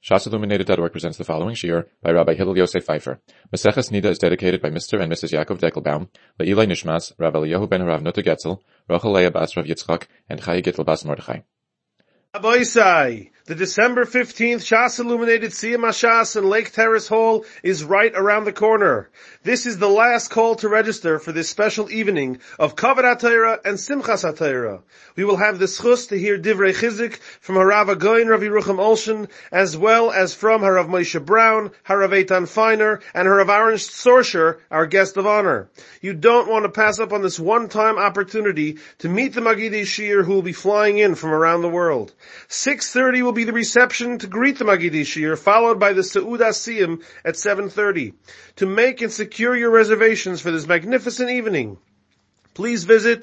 ShasIlluminated.org presents the following shiur by Rabbi Hillel Yosef Pfeiffer. Maseches Nida is dedicated by Mr. and Mrs. Yaakov Deckelbaum, Le'ilai Nishmas, Rav Eliyahu ben Rav Nuta Getzel, Rachel Leah bas Rav Yitzchak, and Chayi Gittel bas Mordechai. Aboisai, the December 15th Shas Illuminated Siyam HaShas in Lake Terrace Hall is right around the corner. This is the last call to register for this special evening of Kavod HaTorah and Simchas HaTorah. We will have the schus to hear Divrei Chizik from Harav Agoin Rav Yerucham Olshen, as well as from Harav Moshe Brown, Harav Eitan Feiner, and Harav Aaron Sorsher, our guest of honor. You don't want to pass up on this one-time opportunity to meet the Magidei Shiur who will be flying in from around the world. 6:30 will be the reception to greet the Magidei Shiur, followed by the Seudah Siyam at 7:30. To make and secure your reservations for this magnificent evening, please visit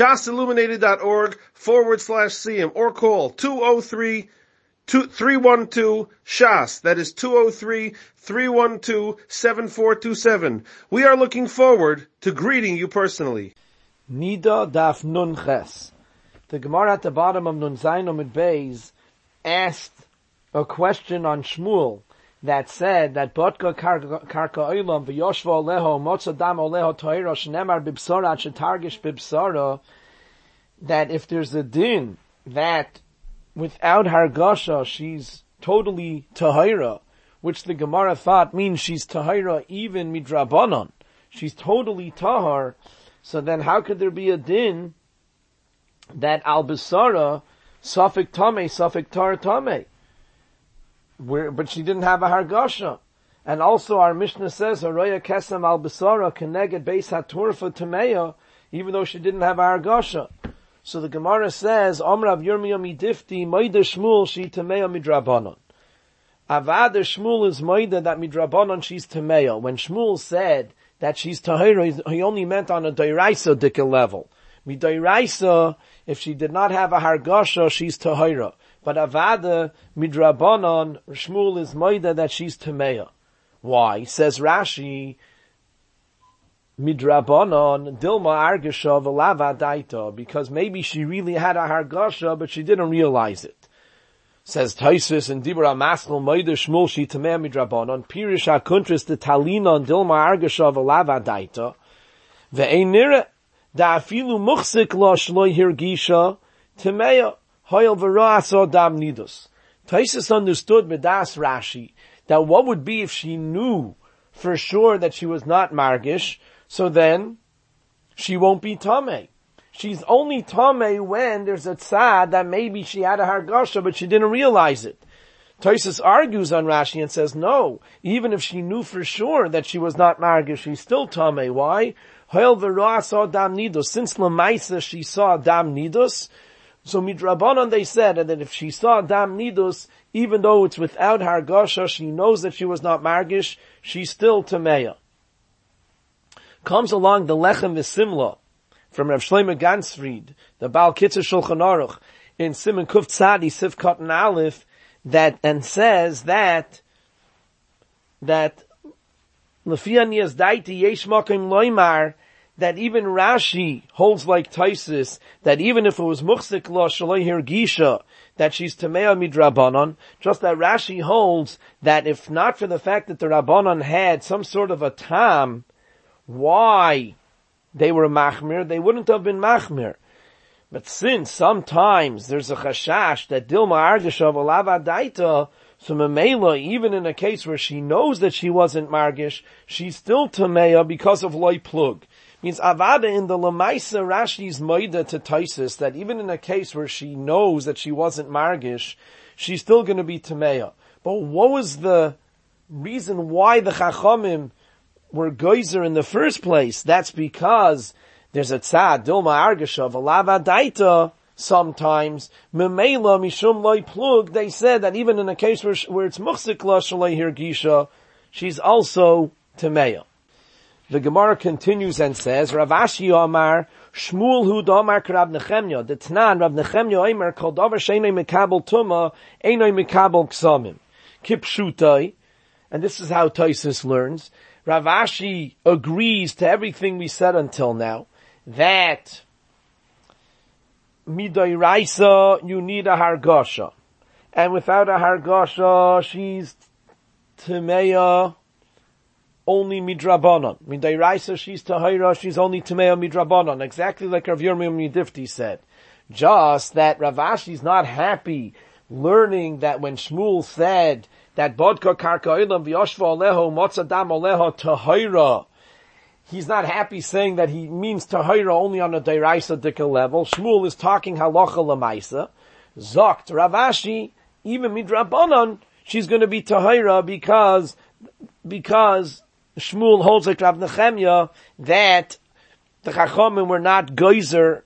shasilluminated.org/Siyam or call 203-312-SHAS. That is 203-312-7427. We are looking forward to greeting you personally. Nida Daf Nun Ches. The Gemara at the bottom of Nun Zayin Amud Beis asked a question on Shmuel that said that Botka Karka Olam v'Yoshva Oleho Motza Dam Oleho Toira Shnemar Bibsara Shetargish Bibsara, that if there's a din that without Hargasha she's totally Tahira, which the Gemara thought means she's Tahira even Midrabanan, she's totally Tahar, so then how could there be a din that al bisara safek tameh safek tar tameh, but she didn't have a hargasha? And also our Mishnah says haroya kesem al bisara keneged beis haturfa tameya, even though she didn't have a hargasha. So the Gemara says Omrav Yirmiyah midifti moida Shmuel she tameya midrabanon. Avada Shmuel is moida that midrabanon she's tameya. When Shmuel said that she's tahira, he only meant on a dairaisa dika level. Midairaisa, if she did not have a hargasha, she's tahira. But avada midrabanan, Shmuel is moida that she's tameya. Why? Says Rashi, midrabanan dilma argasha v'lava daita, because maybe she really had a hargasha, but she didn't realize it. Says Taisus and Dibra Maskal moida Shmuel she tameya midrabanan, Pirish HaKuntris the talina dilma argasha v'lava daita, ve'einira da afilu muchsik la shloi hirgisha temeya hoyel v'ra'asa dam nidus. Taisus understood Medas Rashi that what would be if she knew for sure that she was not margish, so then she won't be tameh. She's only tameh when there's a tzad that maybe she had a hargasha but she didn't realize it. Taisus argues on Rashi and says no, even if she knew for sure that she was not margish, she's still tameh. Why? Hoyel v'roa saw dam nidus. Since Lamaisa she saw dam nidus, so midrabanan they said that if she saw dam nidus, even though it's without hargasha, she knows that she was not margish, she's still tameya. Comes along the Lechem V'Simla from Rav Shlomo Gansfried, the Baal Kitzur Shulchan Aruch, in Siman Kuf Tzadi Sif Katan Aleph, that and says that Lefia Niyaz Daiti Yesh Makim Loimar, that even Rashi holds like Taisus, that even if it was Muchsik La Shaloi Hirgisha, that she's Tamea Midrabanan, just that Rashi holds that if not for the fact that the Rabbanan had some sort of a tam, why they were Machmir, they wouldn't have been Machmir. But since sometimes there's a chashash that Dilma Argashav Alava Daita, so Mamela, even in a case where she knows that she wasn't Margish, she's still Tamea because of Loi Plug. Means Avada in the Lamaisa Rashi's Maida to Taisus, that even in a case where she knows that she wasn't Margish, she's still going to be Tamea. But what was the reason why the Chachamim were geyser in the first place? That's because there's a tzad, Dilma Argashav, Alava Daita, sometimes, Memela Mishum Loi Plug, they said that even in a case where it's Muchsik La Shalei Hirgisha, she's also Tamea. The Gemara continues and says, Rav Ashi Omar, Shmuel Hu Domar Rav Nechemya, the Tnan Rav Nechemya Omer, called over Sheinoi Mekabel Tuma, Einoi Mekabel Ksamim. Kipshutai, and this is how Taisus learns, Rav Ashi agrees to everything we said until now, that Midairaisa, you need a Hargasha. and without a hargasha, she's Tameya only midrabanan. Midayraisa, she's tahira, she's only Tameya midrabanan. Exactly like Rav Yirmiyah Midifti said. Just that Rav Ashi's not happy learning that when Shmuel said that Bodka Karka Ilam V'yoshva Aleho Motzadam Aleho Tahira, he's not happy saying that he means Tahira only on a Dairaisa Dika level. Shmuel is talking Halacha Lamaisa. Zokt Rav Ashi, even midrabanan, she's going to be Tahira because Shmuel holds like Rav Nechemya that the Chachamim were not geyser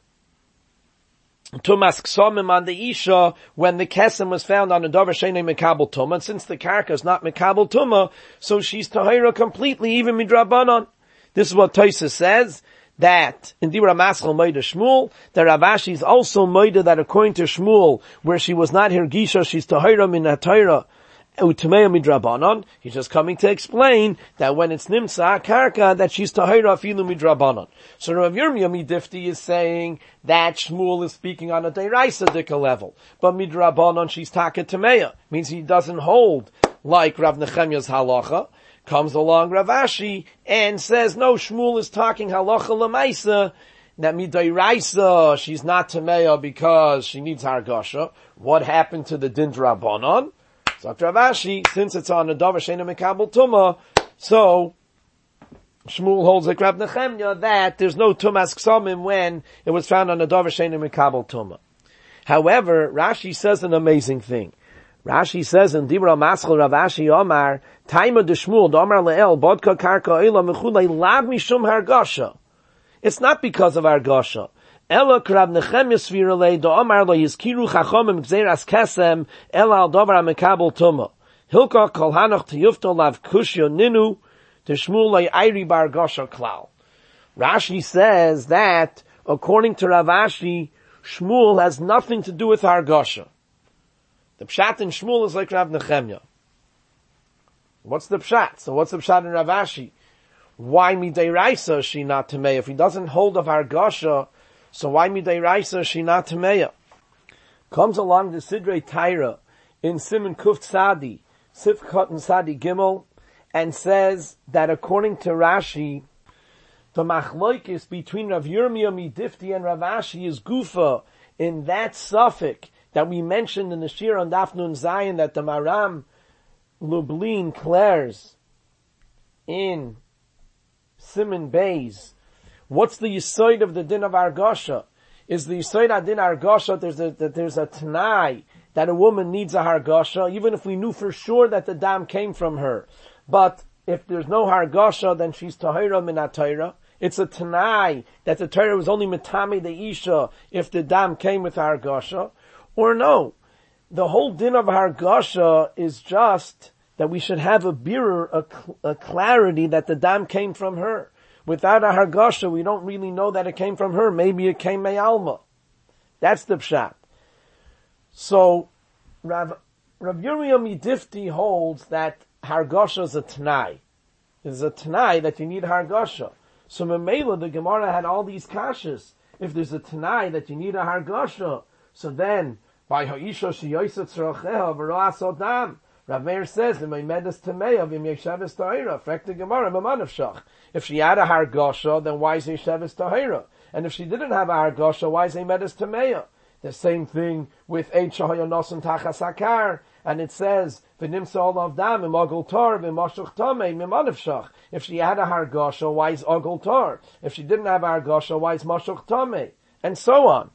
Tumas Ksomim on the Isha when the Kesem was found on the Dover Sheinei Mekabel Tumah. And since the Karka is not Mekabel Tumah, so she's Tahira completely, even midrabanan. This is what Tosfos says, that in Dibra Maschal Moida Shmuel, that Rav Ashi is also Moida that according to Shmuel, where she was not Hirgisha, she's Tahira min HaTorah, U'Tameya midrabanan. He's just coming to explain that when it's Nimsa Karka, that she's Tahira afilu midrabanan. So Rav Yirmiyah Midifti is saying that Shmuel is speaking on a Deiraisa Dika level, but midrabanan she's Taka Tameya. Means he doesn't hold like Rav Nechemya's halacha. Comes along Rav Ashi and says, no, Shmuel is talking halacha lemaisa, that midairaisa, she's not tameya because she needs hargasha. What happened to the din drabanan? So Rav Ashi, since it's on the davar sheina mekabel tuma, so Shmuel holds like Rav Nechemya that there's no tumas ksamim when it was found on the davar sheina mekabel tuma. However, Rashi says an amazing thing. Rashi says in Dibra Maschal Rav Ashi Omar, Taima de Shmuel, Omar Le'el, Bodka Karka Eila Mechulei, Lav Mishum Hargasha. It's not because of Hargasha. Ela Krab Nechemya Svirale, Do Omar Lo Yizkiru Chachomim Gzeras Kesem, Ela Al Dovar HaMekabel Tuma. Hilka Kol Hanoch Tiyufto Lav Kushyo Ninu, De Shmuel Lo Yairi Bar Gasha Klal. Rashi says that, according to Rav Ashi, Shmuel has nothing to do with Hargasha. The pshat in Shmuel is like Rav Nechemya. What's the pshat? So what's the pshat in Rav Ashi? Why midairaisa is she not tameya? If he doesn't hold of Hargasha, so why midairaisa is she not tameya? Comes along the Sidrei Taira in Siman Kuf Tzadi, Sifkot and Tzadi Gimel, and says that according to Rashi, the machloikis between Rav Yirmiyah Midifti and Rav Ashi is gufa in that suffix that we mentioned in the Shir on Daf Nun Zayin that the Maram Lublin declares in Siman Beis. What's the yisoid of the din of Hargasha? Is the yisoid adin Hargasha there's a Tanai that a woman needs a Hargasha, even if we knew for sure that the dam came from her. But if there's no Hargasha, then she's Tahira min HaTorah. It's a Tanai that the Torah was only Mitami the Isha if the dam came with Hargasha. Or no, the whole din of Hargasha is just that we should have a birur, a clarity that the dam came from her. Without a Hargasha, we don't really know that it came from her. Maybe it came Me'alma. That's the pshat. So, Rav Yirmiyah Midifti holds that Hargasha is a Tanai. It's a Tanai that you need Hargasha. So Memela, the Gemara had all these kashas. If there's a Tanai that you need a Hargasha, so then, by Ha'isha Shiyosa Tzrocheha V'ro'as Odam, Rav Meir says, "Im Medes Tameya V'im Yesheves Tahira." Fact the Gemara, Mamanavshach. If she had a Hargasha, then why is Yesheves Tahira? And if she didn't have a Hargasha, why is Medes Tameya? The same thing with Eid Shahayonosan Tachas Hakar, and it says, "V'nimsa Olav Dam Im Ogul Tor V'Mashuch Tamei Mamanavshach." If she had a Hargasha, why is Ogul Tor? If she didn't have a Hargasha, why is Mashuch Tamei? And so on.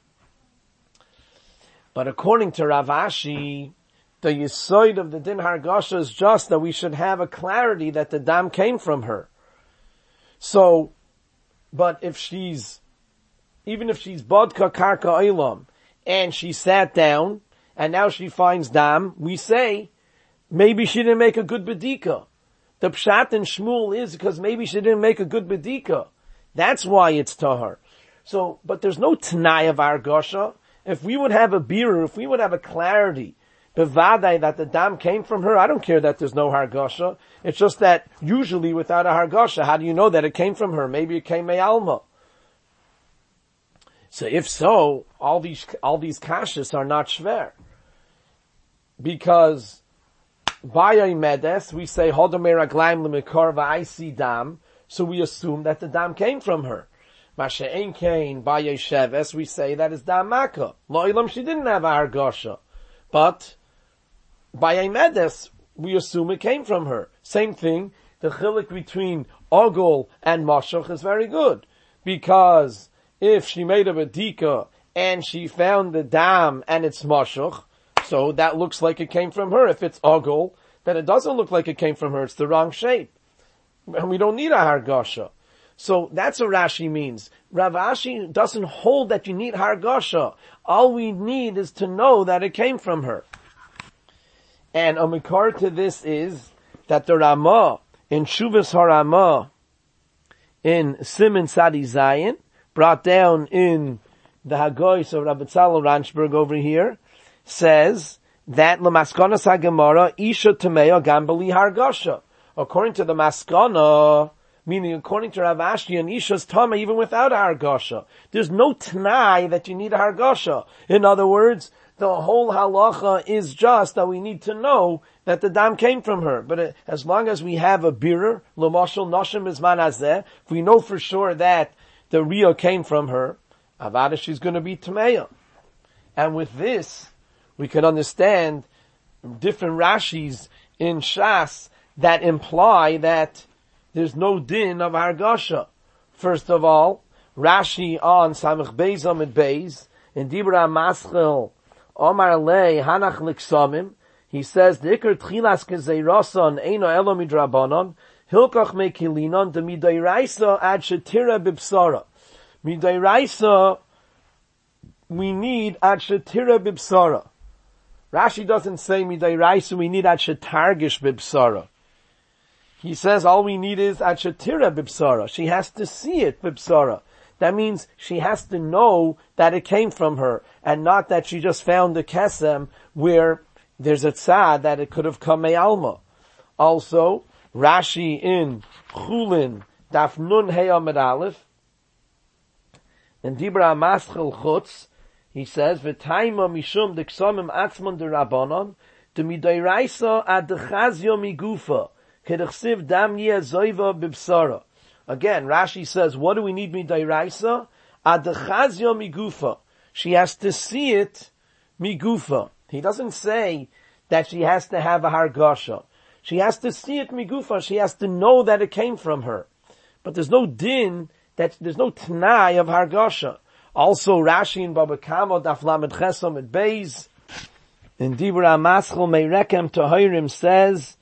But according to Rav Ashi, the yisoid of the din Hargasha is just that we should have a clarity that the dam came from her. So, but if even if she's bodka karka olam, and she sat down, and now she finds dam, we say, maybe she didn't make a good bedika. The pshat in Shmuel is because maybe she didn't make a good bedika. That's why it's tahar. So, but there's no tanai of Hargasha. If we would have a birur, if we would have a clarity, bevadai that the dam came from her, I don't care that there's no Hargasha. It's just that usually without a Hargasha, how do you know that it came from her? Maybe it came Me'alma. So if so, all these kashas are not shver. because Bayay Medes, we say, Hodomer Aglaim Lemikar V'Aisi Dam, so we assume that the dam came from her. Masha Ein Kain Bayay Sheves, we say that is Dam Maka. Lo'ilam, she didn't have a Hargasha. But Bayay Medes, we assume it came from her. Same thing, the chilik between Ogul and Mashach is very good. Because if she made a Badika and she found the dam and it's Mashach, so that looks like it came from her. If it's Ogul, then it doesn't look like it came from her. It's the wrong shape. And we don't need a Hargasha. So that's what Rashi means. Rav Ashi doesn't hold that you need Hargasha. All we need is to know that it came from her. And a mikar to this is that the Ramah in Shuvas HaRamah in Siman Sadi Zayin, brought down in the Hagoyis of Rabbi Tzalel Ranchberg over here, says that L'maskonas HaGemara Isha Tamea Gambali Hargasha. According to the Maskana, meaning according to Rav Ashi, an Isha's Tama even without a Hargasha. There's no T'nai that you need a Hargasha. In other words, the whole halacha is just that we need to know that the dam came from her. But as long as we have a birer, l'mashal nashim izman hazeh, if we know for sure that the Riyah came from her, avada she's going to be Tameya. And with this, we can understand different Rashis in Shas that imply that there's no din of Hargasha. First of all, Rashi on Samech Beis Amid Beis, in Dibra Maschel, Omar Lei Hanach Liksamim, he says, Dikr Tchilas Kezeirason Eino Elo Midrabanon, Hilkach Mekilinon, De Midairaisa Ad Shetira Bibsara. Midairaisa, we need Ad Shetira Bibsara. Rashi doesn't say Midairaisa, we need Ad Shetargish Bibsara. He says all we need is Ad Shetira Bibsara. She has to see it Bibsara. That means she has to know that it came from her, and not that she just found the kesem where there's a tzad that it could have come me'alma. Also, Rashi in Chulin, Daf Nun Hey Amid Aleph, in Dibra Maschel Chutz, he says, V'taima mishum deksamim atzman de Rabbanon, de midairaisa ad dechazyo migufa, kedechsiv dam yeh zoiva bibsara. Again, Rashi says, what do we need midairaisa? Adechazyo migufa. She has to see it migufa. He doesn't say that she has to have a hargasha. She has to see it migufa. She has to know that it came from her. But there's no din, there's no t'nai of hargasha. Also, Rashi in Baba Kama, Daf Lamed Chesom at Beis, in Dibra Maschel Meirekem Tohirim says,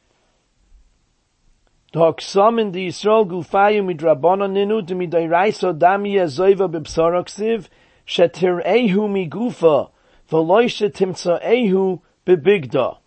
D'hoksamin di Yisrael gufayu midrabana ninu d'midairaiso dami yazoiva b'psaraksiv shetir'ehu migufa v'loi shetimtza'ehu b'bigda.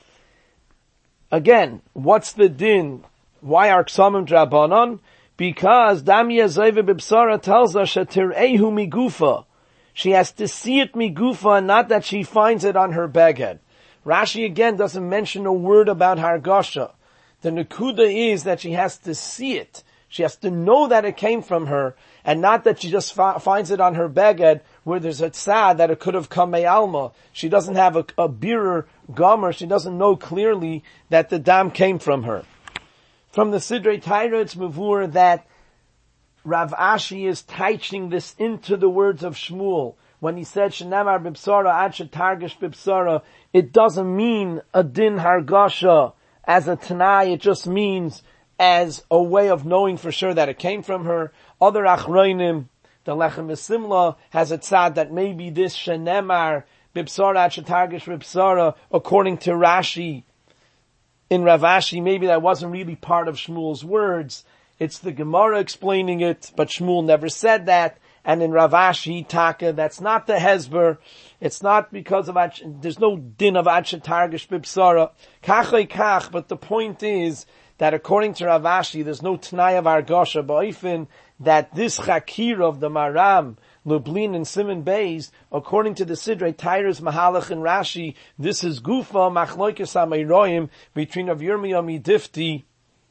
Again, what's the din? Why are ksamim drabanan? Because dami yazoiva b'psara tells us shetir'ehu migufa. She has to see it migufa, not that she finds it on her beged. Rashi again doesn't mention a word about hargasha. The nekuda is that she has to see it. She has to know that it came from her, and not that she just finds it on her beged where there's a tzad that it could have come me'alma. She doesn't have a birer gomer. She doesn't know clearly that the dam came from her. From the Sidrei Torah, it's mavur that Rav Ashi is teaching this into the words of Shmuel. When he said, Shenamar b'psara ad shetargish b'psara, it doesn't mean a din hargasha as a Tanai, it just means as a way of knowing for sure that it came from her. Other Achroinim, the Lechem Simla, has a tzad that maybe this Shenemar, Bibsara, Shetargish, Bibsara, according to Rashi, in Rav Ashi, maybe that wasn't really part of Shmuel's words. It's the Gemara explaining it, but Shmuel never said that. And in Rav Ashi, Taka, that's not the Hezber. It's not because of, there's no din of Ad Shetargish Bibsara. Kachay kach, but the point is that according to Rav Ashi, there's no T'nai of Argasha, ba'ifin, that this Chakir of the Maram, Lublin and Simon Beis, according to the Sidrei Torah's Mahalach and Rashi, this is Gufa, Machloikes HaMeiroim, between Rav Yirmiyah Midifti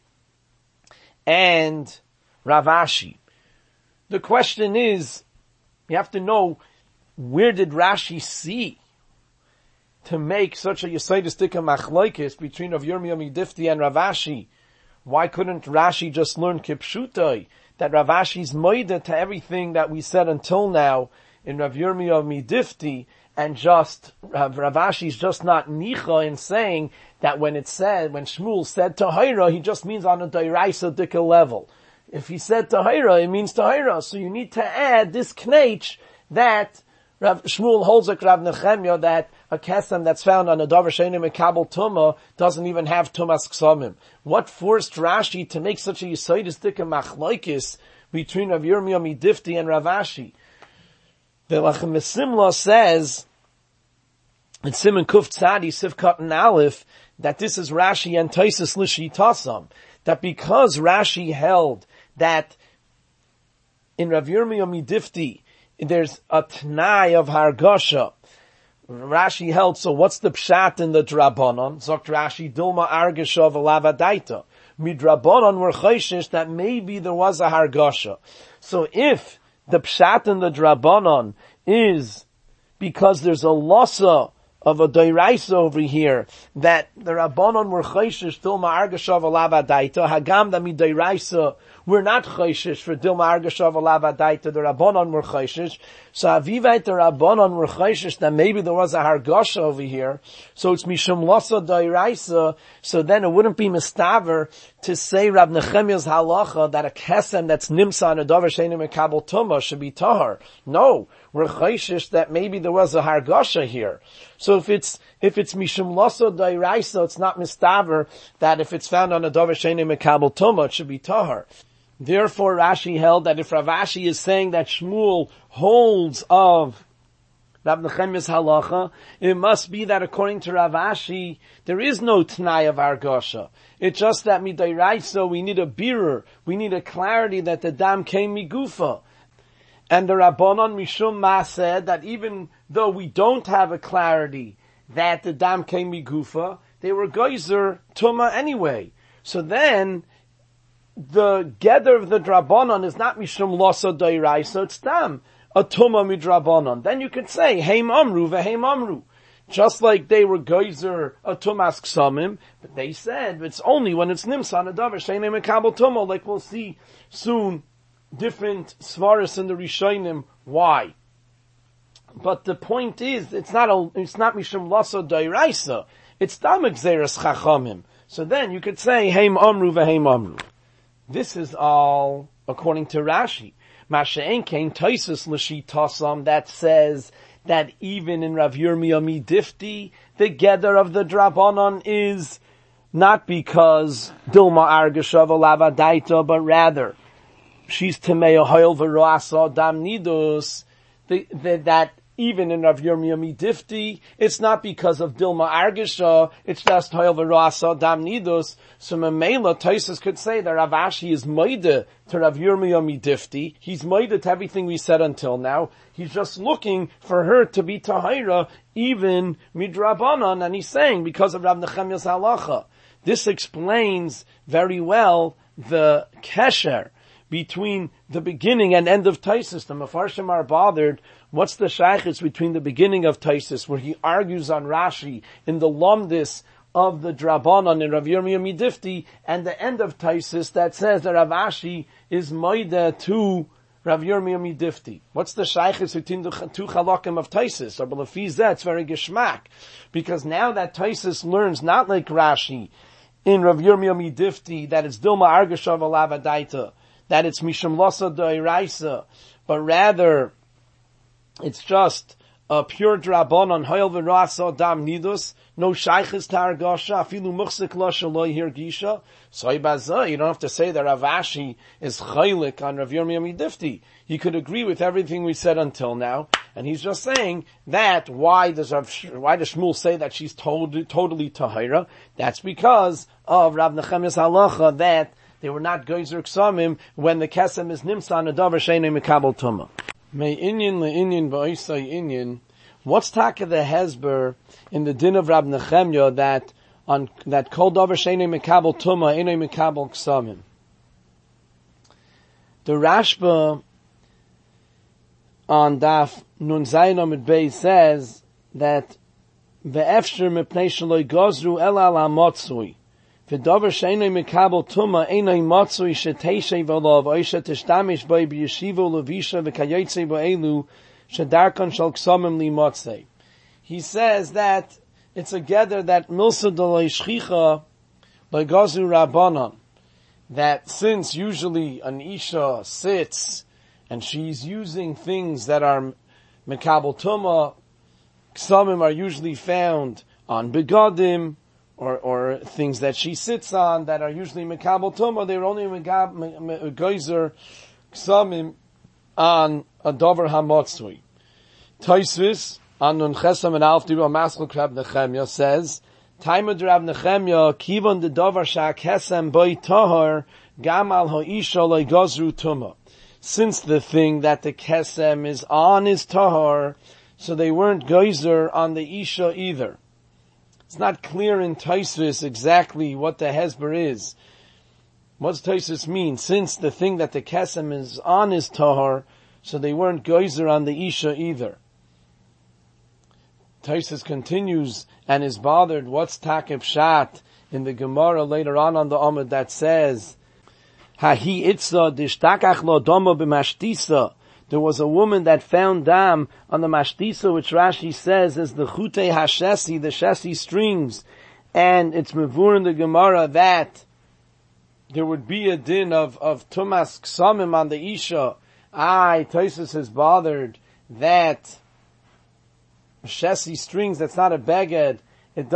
and Rav Ashi. The question is, you have to know, where did Rashi see? to make such a Yesodistic machlokes between Rav Yirmiyah Midifti and Rav Ashi, why couldn't Rashi just learn Kipshutai, that Rav Ashi's moida to everything that we said until now in Rav Yirmiyah Midifti, and just, Rav Ashi's just not nicha in saying that when Shmuel said Tahira, he just means on a Dairaisa Dika level. If he said Tahira, it means Tahira. So you need to add this knech that Rav Shmuel holds like Rav Nechemya, that a kesem that's found on a davar she'eino mekabel tuma doesn't even have tumas ksamim. What forced Rashi to make such a yesodistic machlokes between Rav Yirmiyah Midifti and Rav Ashi? The Lachem Simla says in Simon Kuf Tzadi Sivkat and Aleph that this is Rashi and Taisus Lishitasam, that because Rashi held that in Rav Yirmiyah Midifti there's a t'nai of hargasha, Rashi held, so what's the pshat in the drabanon? Zokt Rashi, Dilma argasha v'lavadaita. Midrabanon were chayshish that maybe there was a hargasha. So if the pshat in the drabanon is because there's a lossa of a doiraisa over here, that the rabbanon were chayshish Dilma argasha v'lavadaita, hagam da midoiraisa we're not chayshish for Dilma argasha v'lavadaita, the rabbanon were chayshish. So avivait the rabbanon were chayshish that maybe there was a hargasha over here, so it's mishum losa doiraisa, so then it wouldn't be mistaver to say Rab Nechemya's halacha that a kesem that's nimsa on a davar she'eino mekabel tuma should be tahar. No, we're chayshish that maybe there was a hargasha here. So if it's mishum losa doiraisa, it's not mistaver that if it's found on a davar she'eino mekabel tuma, it should be tahar. Therefore, Rashi held that if Rav Ashi is saying that Shmuel holds of Rav Nechemya's halacha, it must be that according to Rav Ashi, there is no t'nai of argasha. It's just that midairaisa, we need a birur, we need a clarity that the dam came migufa. And the Rabbanon Mishum Ma said that even though we don't have a clarity that the dam came migufa, they were geyser tuma anyway. So then, the gather of the drabanon is not mishum losa doiraisa, it's tam a tuma midrabanon. Then you could say heim amru veheim amru, just like they were geyser a tumas ksamim, but they said it's only when it's nimsa a davar she'eino mekabel tuma, like we'll see soon. Different svaris in the Rishonim. Why? But the point is, it's not mishum losa doiraisa, it's tam gzeres chachamim. So then you could say heim amru veheim amru. This is all according to Rashi. Masha'en kain Taisus l'shitasam, that says that even in Rav Yirmiyah Midifti, the gather of the drabanon is not because Dilma argasha v'lavadaita, but rather she's temei hoil v'roasa dam nidus. That even in Rav Yirmiyah Midifti, it's not because of Dilma argasha, it's just hoil v'roasa dam nidus. So Memela Taisus could say that Rav Ashi is moide to Rav Yirmiyah Midifti. He's moide to everything we said until now. He's just looking for her to be tahira, even midrabanan, and he's saying because of Rav Nechemya's halacha. This explains very well the kesher between the beginning and end of Taisus. The Mefarshim are bothered. What's the shaykhis between the beginning of Taisus, where he argues on Rashi in the Lomdis of the Drabanan in Rav Yirmiyah Midifti, and the end of Taisus that says that Rav Ashi is moida to Rav Yirmiyah Midifti? What's the shaykhis between the two chalakim of Taisus? Or B'lefizeh, it's very geschmack, because now that Taisus learns not like Rashi in Rav Yirmiyah Midifti that it's Dilma argasha v'lavadaita, that it's mishum losa doiraisa, but rather it's just a pure drabanon hoil v'rasa dam nidus, no shaykhis targasha afilu muchsik la shaloi hirgisha. So you don't have to say that Rav Ashi is chaylik on Rav Yirmiyah Midifti. He could agree with everything we said until now, and he's just saying that why does Shmuel say that she's totally tahira? That's because of Rav Nechemya's halacha that they were not geyser ksamim when the kesem is nimsa a davar she'eino mekabel tuma. May inyan le'inyan v'oisai inyan. What's taka the hesber in the din of Rab Nechemya that kol davar she'eino mekabel tuma eino mekabel ksamim? The Rashba on Daf Nun Zayin Amud Beis says that ve'efshir mepnei shaloi gozru el al hamotzui. V'dover she'enoi mekabel tuma enoi motzui she'teishei v'olav oisha tishtamish boi b'yeshivo levisha v'kayotzei bo'elu she'darkon shal ksomim li motzei. He says that it's a gather that milsa d'loi shchicha by gozru rabbanon, that since usually an isha sits and she's using things that are mekabel tuma, ksomim are usually found on begadim, or things that she sits on that are usually mekabel tuma, they're only geyser ksamim on a dover hamotzui. Tosfos on Nun Chesam and Alf Dibur Maschil Rab Nechemya says, Taimud Rab Nechemya kivon the dover shak hesem boy tahor gam al ha'isha lo gozru tuma. Since the thing that the kesem is on is tahor, so they weren't geyser on the isha either. It's not clear in Tosfos exactly what the hesber is. What does Tosfos mean? Since the thing that the kesem is on is tahor, so they weren't geyser on the isha either. Tosfos continues and is bothered. What's takib shat in the Gemara later on the Amud that says, "Hahi itza dishtakach lo domo b'mashtisa." There was a woman that found dam on the mashtisa, which Rashi says is the chutei hashesi, the shesi strings, and it's mevur in the Gemara that there would be a din of tumas ksamim on the isha. Tosfos is bothered that shesi strings, that's not a beged, it's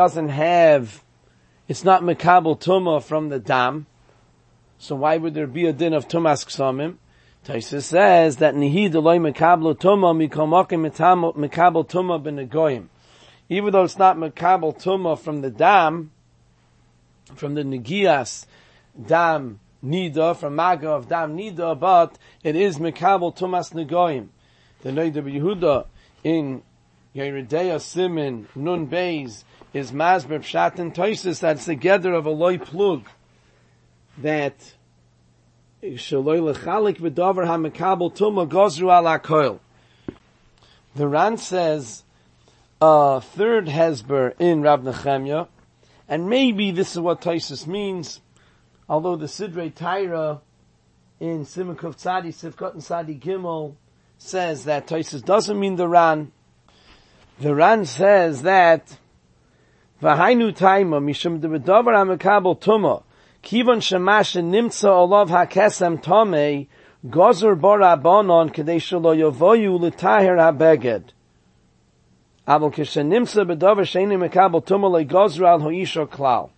not mekabel tuma from the dam. So why would there be a din of tumas ksamim? Tosfos says that nihi deloi mekabel tuma mikomakim mekabel tuma b'negoyim. Even though it's not mekabel tuma from the dam, from the negias dam nida, from maga of dam nida, but it is mekabel tumas negoyim. The Noda B'Yehuda in Yeridea Simin Nun Beis is masber pshat and Tosfos that's the gather of a loy plug that shaloi lechalik v'dover ha-mekabel tuma gozru ala koil. The Ran says a third hesber in Rab Nechemya, and maybe this is what Tosfos means, although the Sidrei Taira in Siman Kuf Tzadi Sivkot and Tzadi Gimel says that Tosfos doesn't mean the Ran. The Ran says that v'hainu taima mishum de'bedover ha-mekabel tuma Kivon shemash nimtza olav hakesem tomei gozer barabonon kedei shelo yovoyu l'taher habeged. Aval kishen nimtza bedover sheini mekabel tuma le gozer al hoisha klal.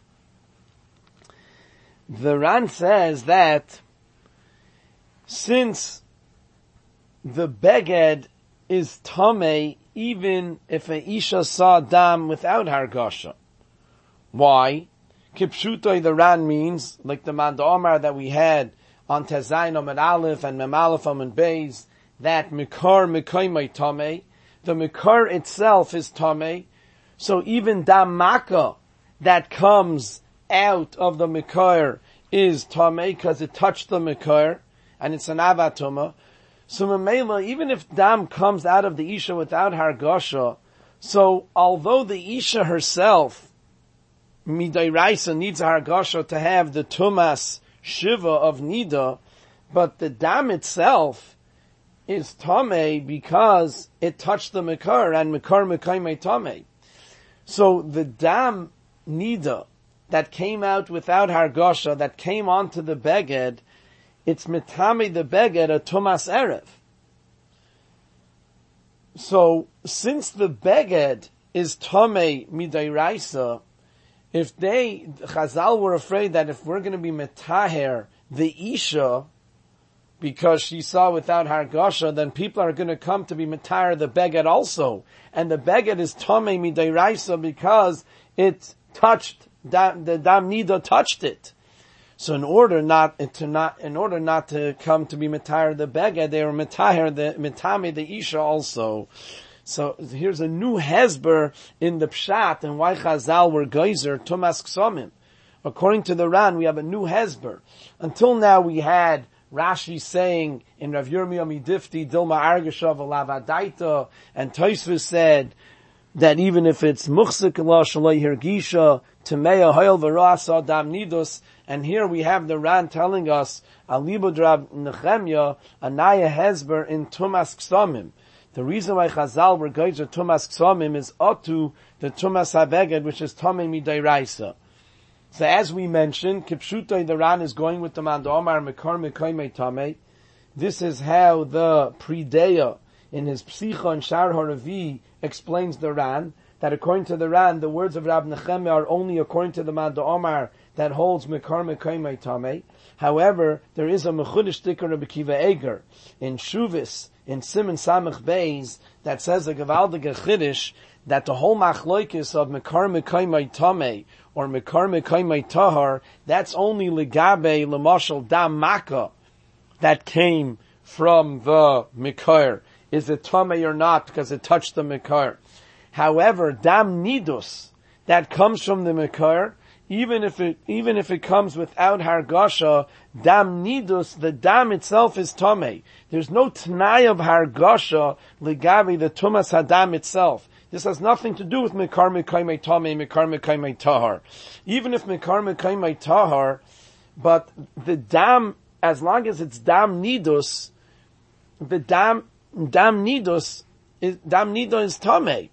The Ran says that since the beged is tomei even if an isha saw dam without hargasha. Why? Kipshutoi, the Ran means, like the Manda Omar that we had on Tezayin Amud Aleph and Mem Aleph Amud Beis, that Mikar Mikoimai Tomei, the Mikar itself is Tomei, so even Dam Maka that comes out of the Mikar is Tomei because it touched the Mikar, and it's an Avatuma. So Mamela, even if Dam comes out of the Isha without Hargasha, so although the Isha herself Midairaisa needs a hargasha to have the tumas shiva of nida, but the dam itself is tamei because it touched the mekar, and mekar mekayme tamei. So the dam nida that came out without hargasha, that came onto the beged, it's mitame the beged a tumas erev. So since the beged is tamei midairaisa, if Chazal were afraid that if we're going to be metaher the Isha, because she saw without Hargasha, then people are going to come to be metaher the Beged also. And the Beged is Tomei Midairaisa because it touched, the Dam Nida touched it. So in order not to come to be metaher the Beged, they were metaher the Mitame the Isha also. So here's a new hesber in the pshat and why Chazal were geyser tumas ksomim. According to the Ran, we have a new hesber. Until now, we had Rashi saying in Rav Yirmiyah Midifti Dilma Argashav Alavadaita, and Tosfos said that even if it's muchzik la shaloi hirgisha, Tamea hoil v'rasa dam nidus, and here we have the Ran telling us, Alibud Rab Nechemya, Anaya Hezber in Tumas Ksomim. The reason why Chazal were going to Tumas Ksomim is Otu, the Tumas HaBeged, which is Tomei Midairaisa. So as we mentioned, Kipshutai, the Ran is going with the Manda Omar Mekar Mekoimei Tomei. This is how the Prideya, in his Psicha and Shar HaRavi, explains the Ran, that according to the Ran, the words of Rab Nechemya are only according to the Manda Omar that holds Mekar Mekoimei Tomei. However, there is a Mechudish Sticker Rabbi Kiva Eger in Shuvis, in Siman Samach Beis, that says a Gevaldige Chiddush, that the whole Machloikis of Mekar Mekoimei Tomei, or Mekar Mekoimei Tahar, that's only Legabe Lamashal Dam Maka, that came from the Mekar. Is it Tomei or not, because it touched the Mekar? However, Dam Nidus, that comes from the Mekar, even if it comes without Hargasha, Dam Nidus, the Dam itself is Tomei. There's no T'nai of Hargasha, Legavi, the Tumas Hadam itself. This has nothing to do with Mekar Mekoimei Tomei, Mekar Mekoimei Tahar. Even if Mekar Mekoimei Tahar, but the Dam, as long as it's Dam Nidus, the Dam Nidus is Tomei.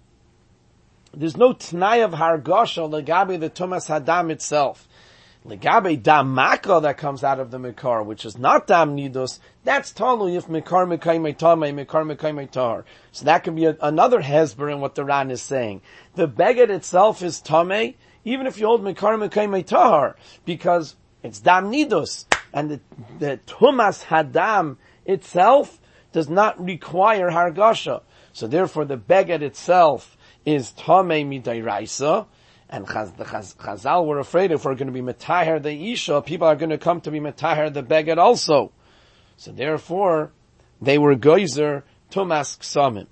There's no T'nai of Hargasha Legabe the Tumas Hadam itself. Legabe Dam Maka that comes out of the Mekar, which is not Dam Nidus, that's Talu if Mekar Mekoimei Tomei, Mekar Mekoimei Tahar. So that could be another Hezber in what the Ran is saying. The Beged itself is Tomei, even if you hold Mekar Mekoimei Tahar, because it's Dam Nidus, and the Tumas Hadam itself does not require Hargasha. So therefore the Beged itself is Tomei Midairaisa, and the Chazal were afraid if we're going to be Metaher the Isha, people are going to come to be Metaher the Beged also. So therefore, they were Geyser Tumas Ksamim.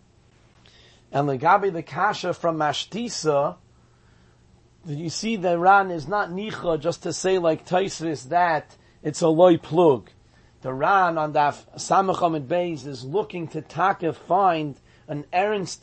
And Legabi the Kasha from Mashtisa, you see the Ran is not Nicha just to say like Taisvis that it's a loy plug. The Ran on the Samach Amid Beis is looking to Taka find an ernst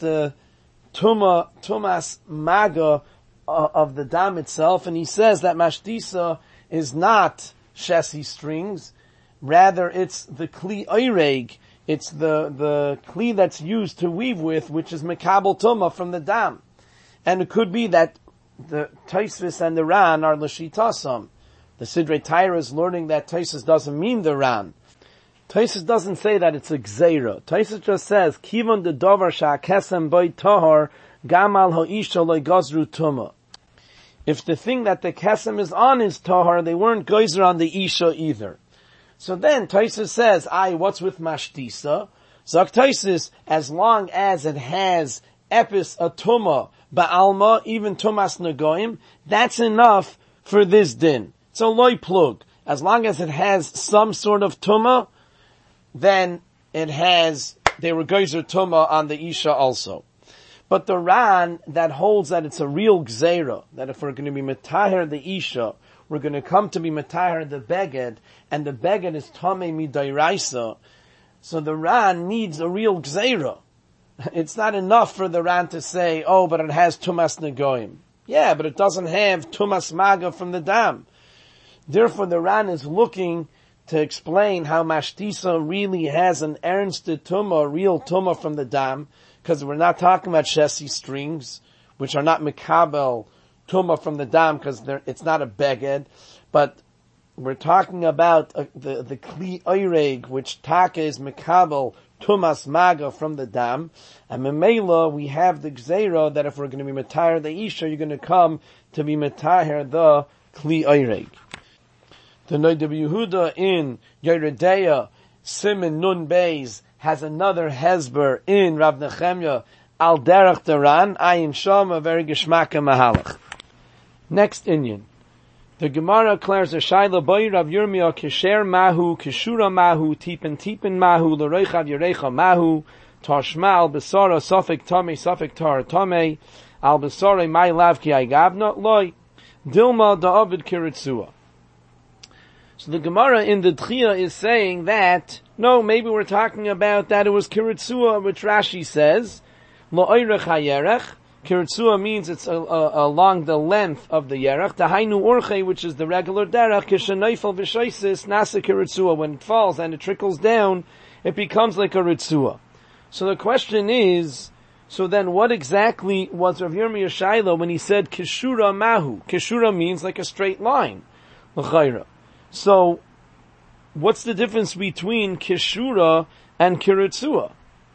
Tumas Maga of the Dam itself, and he says that Mashtisa is not Shesi strings, rather it's the Kli Oireg, it's the Kli that's used to weave with, which is Mekabel Tuma from the Dam. And it could be that the Taisvis and the Ran are L'Shitasam. The Sidrei Taira is learning that Taisvis doesn't mean the Ran. Taisvis doesn't say that it's a Gzeira. Taisvis just says, Kivon de Dovar Sha'akesem Boi Tahar Gamal Ha'isha Loi Gazru Tuma. If the thing that the Kesem is on is Tahar, they weren't Geyser on the Isha either. So then Taisvis says, what's with Mashtisa? Zak Taisvis, as long as it has Epis Atuma Ba'alma, even Tumas Nagoim, that's enough for this din. It's a loy plug. As long as it has some sort of Tuma, then they were Geyser Tuma on the Isha also. But the Ran that holds that it's a real Gzeira, that if we're going to be Metaher the Isha, we're going to come to be Metaher the Beged, and the Beged is Tomei Midairaisa, so the Ran needs a real Gzeira. It's not enough for the Ran to say, but it has Tumas Negoim. Yeah, but it doesn't have Tumas Maga from the Dam. Therefore the Ran is looking to explain how Mashtisa really has an ernst Tuma, real Tuma from the Dam, because we're not talking about Shesi strings, which are not Mekabel Tuma from the Dam, because it's not a Beged, but we're talking about the Kli Oireg, which Taka is Mekabel Tumas Maga from the Dam, and Memela we have the Gzeira that if we're going to be Metaher the Isha, you're going to come to be Metaher the Kli Oireg. The Noda B'Yehuda in Yeredeya, Siman Nun Beis, has another Hezber in Rav Nechemya, Al Derech Daran, Ayin Shama, very Geshmaka Mahalach. Next Inyan. The Gemara declares a Shaila Boy Rav Yirmiyah, Kisher Mahu, Kishura Mahu, Tipin Mahu, L'Reichav Yerecha Mahu, Tashma Al Besara, Safek Tame, Safek Tar Tame, Al Besara, Mai Lav Ki Aigavna, Loi, Dilma Da'avid Kiritzua. So the Gemara in the Tchiyah is saying that, no, maybe we're talking about that it was Kiritzua, which Rashi says, Lo'oirech hayerech, Kiritzua means it's along the length of the yerach. Dahainu orche, which is the regular derech, kishanayfel v'shaisis nasa kiritzua. When it falls and it trickles down, it becomes like a ritzua. So the question is, so then what exactly was Rav Yirmiyah Shaila when he said kishura mahu? Kishura means like a straight line. L'chayra. So, what's the difference between kishura and kiritzua?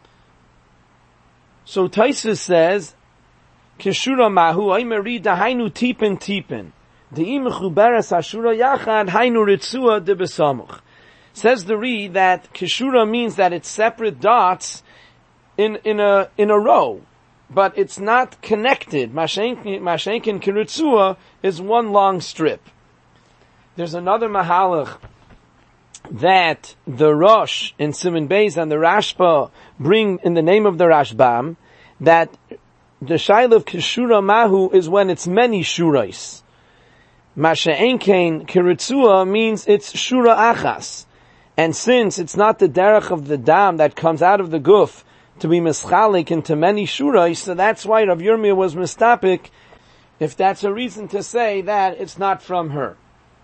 So Taisus says, Kishura mahu, aimeri dahainu tipin tipin. De'im mechuberes hashura yachad, hainu ritzua de besamuch. Says the Ri that Kishura means that it's separate dots in a row, but it's not connected. Mashenkin kiritzua is one long strip. There's another mahalach that the Rosh in Siman Beis and the Rashba bring in the name of the Rashbam, that the shaila of kishura mahu is when it's many shurais. Masha enkein kiritzua means it's shura achas. And since it's not the derech of the dam that comes out of the guf to be mischalik into many shurais, so that's why Rav Yirmiyah was mistapik, if that's a reason to say that it's not from her.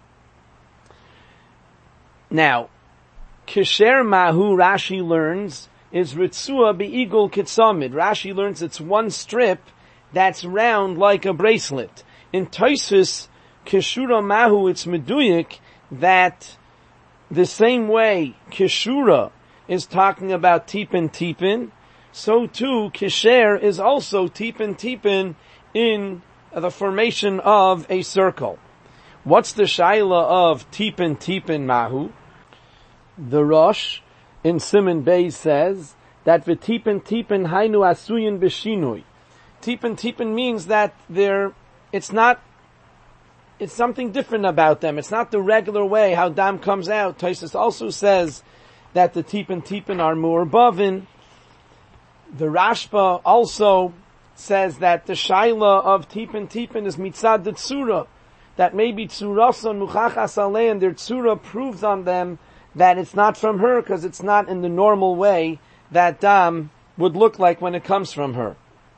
Now, kisher mahu, Rashi learns, is ritzua be'igul kitzamid. Rashi learns it's one strip that's round like a bracelet. In Tosfos, kishura mahu, it's meduyik that the same way kishura is talking about tipin tipin, so too kisher is also tipin tipin in the formation of a circle. What's the shaila of tipin tipin mahu? The Rosh in Siman Beis says that v'tipin tipin hainu asuyin b'shinui. Tipin tipin means that it's something different about them. It's not the regular way how dam comes out. Tosfos also says that the tipin tipin are more bovin. The Rashba also says that the shaila of tipin tipin is mitzad the tzura, that maybe tzurason muchachas alei, and their tzura proves on them that it's not from her because it's not in the normal way that dam would look like when it comes from her.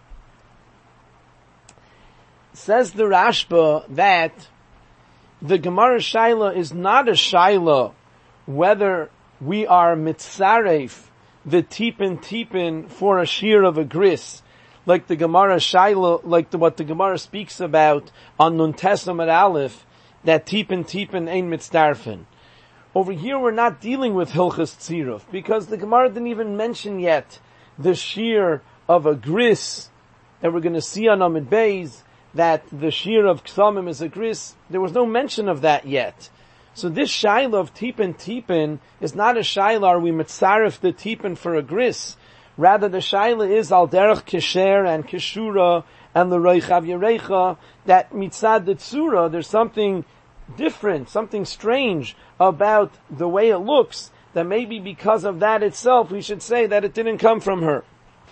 Says the Rashba that the Gemara Shaila is not a Shaila whether we are mitzaref the tipin for a shear of a gris, like the Gemara Shaila, like what the Gemara speaks about on Nun Tesam at Aleph, that tipin ain't mitzdarfen. Over here we're not dealing with Hilchas Tziruf, because the Gemara didn't even mention yet the shear of a gris that we're going to see on Amid Beis, that the shear of Ksamim is a gris. There was no mention of that yet. So this shaila of tipin is not a shaila, are we mitzaref the tipin for a gris? Rather the shaila is al derech kisher and kishura and the reichav yerecha, that mitzad the tzura, there's something different, something strange about the way it looks, that maybe because of that itself we should say that it didn't come from her.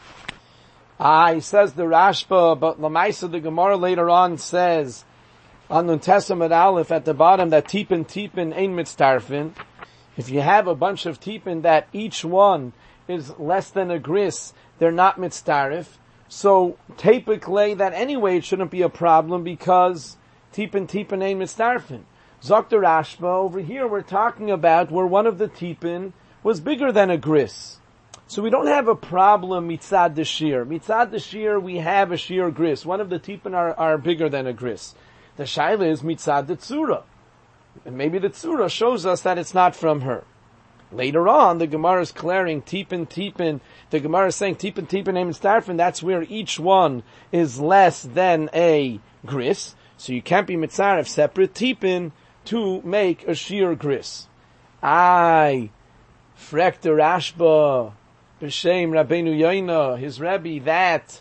He says the Rashba, but Lamaisa the Gemara later on says on Nun Tesam at Aleph at the bottom that tipin ain't mitztarfin. If you have a bunch of tipin that each one is less than a gris, they're not mitztarif. So typically that anyway it shouldn't be a problem because tipin ain't mitztarfin. Zokter Rashba, over here we're talking about where one of the tipin was bigger than a gris. So we don't have a problem mitzad the shear. Mitzad the shear we have a shear gris. One of the tipin are bigger than a gris. The shaila is mitzad the tzura. And maybe the tzura shows us that it's not from her. Later on, the Gemara is declaring tipin. The Gemara is saying tipin ain't mitzdarfen. That's where each one is less than a gris. So you can't be mitzaref separate tipin to make a sheer gris. Frekter Rashba, b'shem Rabbeinu Yoina, his Rebbe, that.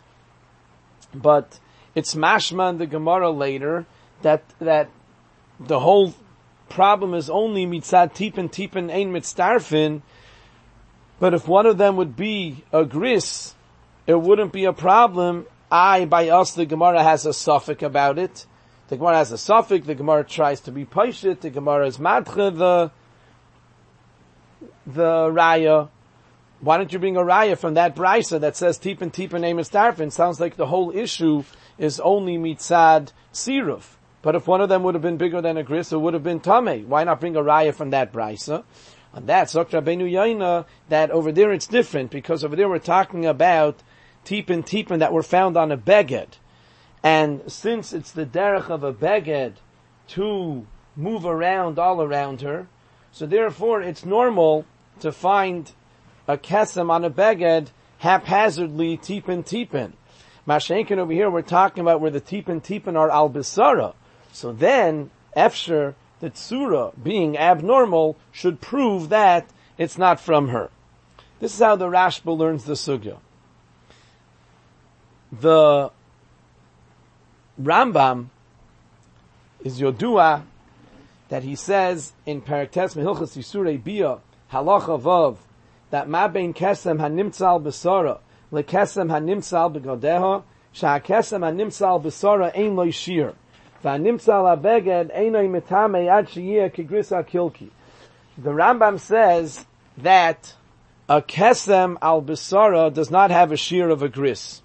But it's mashma in the Gemara later that the whole problem is only mitzad tipin ein mitzdarfin. But if one of them would be a gris, it wouldn't be a problem. By us, the Gemara has a suffix about it. The Gemara has a suffix, the Gemara tries to be paishit, the Gemara is madcha the raya, why don't you bring a raya from that brisa that says tipin ein mitzarfin? Sounds like the whole issue is only mitzad siruf. But if one of them would have been bigger than a gris, it would have been tamei. Why not bring a raya from that brisa? And that's Dr. Rabbeinu Yaina, that over there it's different, because over there we're talking about tipin that were found on a beged. And since it's the derech of a beged to move around all around her, so therefore it's normal to find a kesem on a beged haphazardly tipin. Mashenkin over here we're talking about where the tipin are al bisara. So then, efsher, the tsura being abnormal should prove that it's not from her. This is how the Rashba learns the sugya. The Rambam is Yodua that he says in Paraktes Mehilchas Yisurei Bia Halacha Vav that ma bein kesem hanimtzal besara lekesem hanimtzal begodeha sha'kesem hanimtzal besara ein lo shir v'hanimtzal abeged einoi mitame ad sheyeh kigrisa kilki. The Rambam says that a kesem al besara does not have a shear of a gris.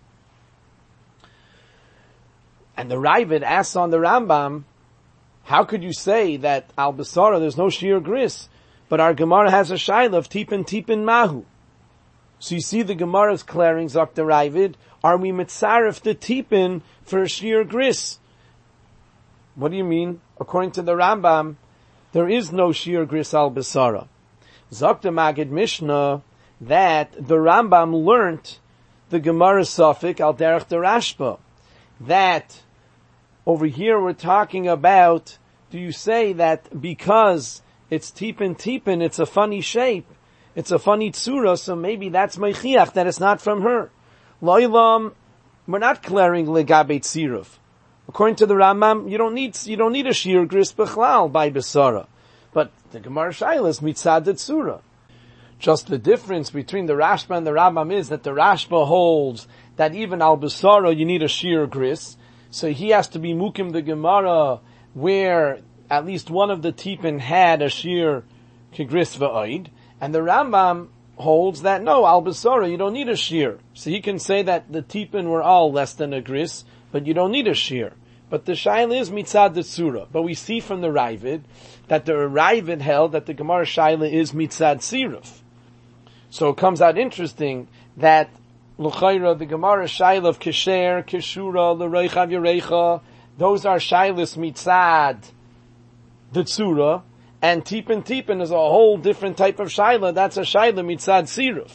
And the Ravid asks on the Rambam, how could you say that al besara there's no shear gris, but our Gemara has a shaila of tipin mahu? So you see the Gemara's clearing, Zok the Ravid, are we mitzaref the tipin for a shear gris? What do you mean? According to the Rambam, there is no shear gris al besara. Zok the Magid Mishnah that the Rambam learnt the Gemara Suffolk al derech the Rashba, that over here we're talking about, do you say that because it's tipin, it's a funny shape, it's a funny tsura, so maybe that's meichiach, that it's not from her. Lo'ilam, we're not clearing legabe tziruf. According to the Rambam, you don't need a shir gris bechlal by besara. But the Gemara Shaila is mitzad tsura. Just the difference between the Rashba and the Rambam is that the Rashba holds that even al besara you need a shir gris, so he has to be mukim the Gemara where at least one of the tipin had a shir kigris va'oid, and the Rambam holds that no, al besara you don't need a shir. So he can say that the tipin were all less than a gris, but you don't need a shir. But the shaila is mitzad the tzura. But we see from the Ravid that the Ravid held that the Gemara shaila is mitzad siruf. So it comes out interesting that l'chayra the Gemara shaila of kesher, keshura, l'reicha v'yereicha, those are shailas mitzad the tzura, and tipin is a whole different type of shaila. That's a shaila mitzad siruf.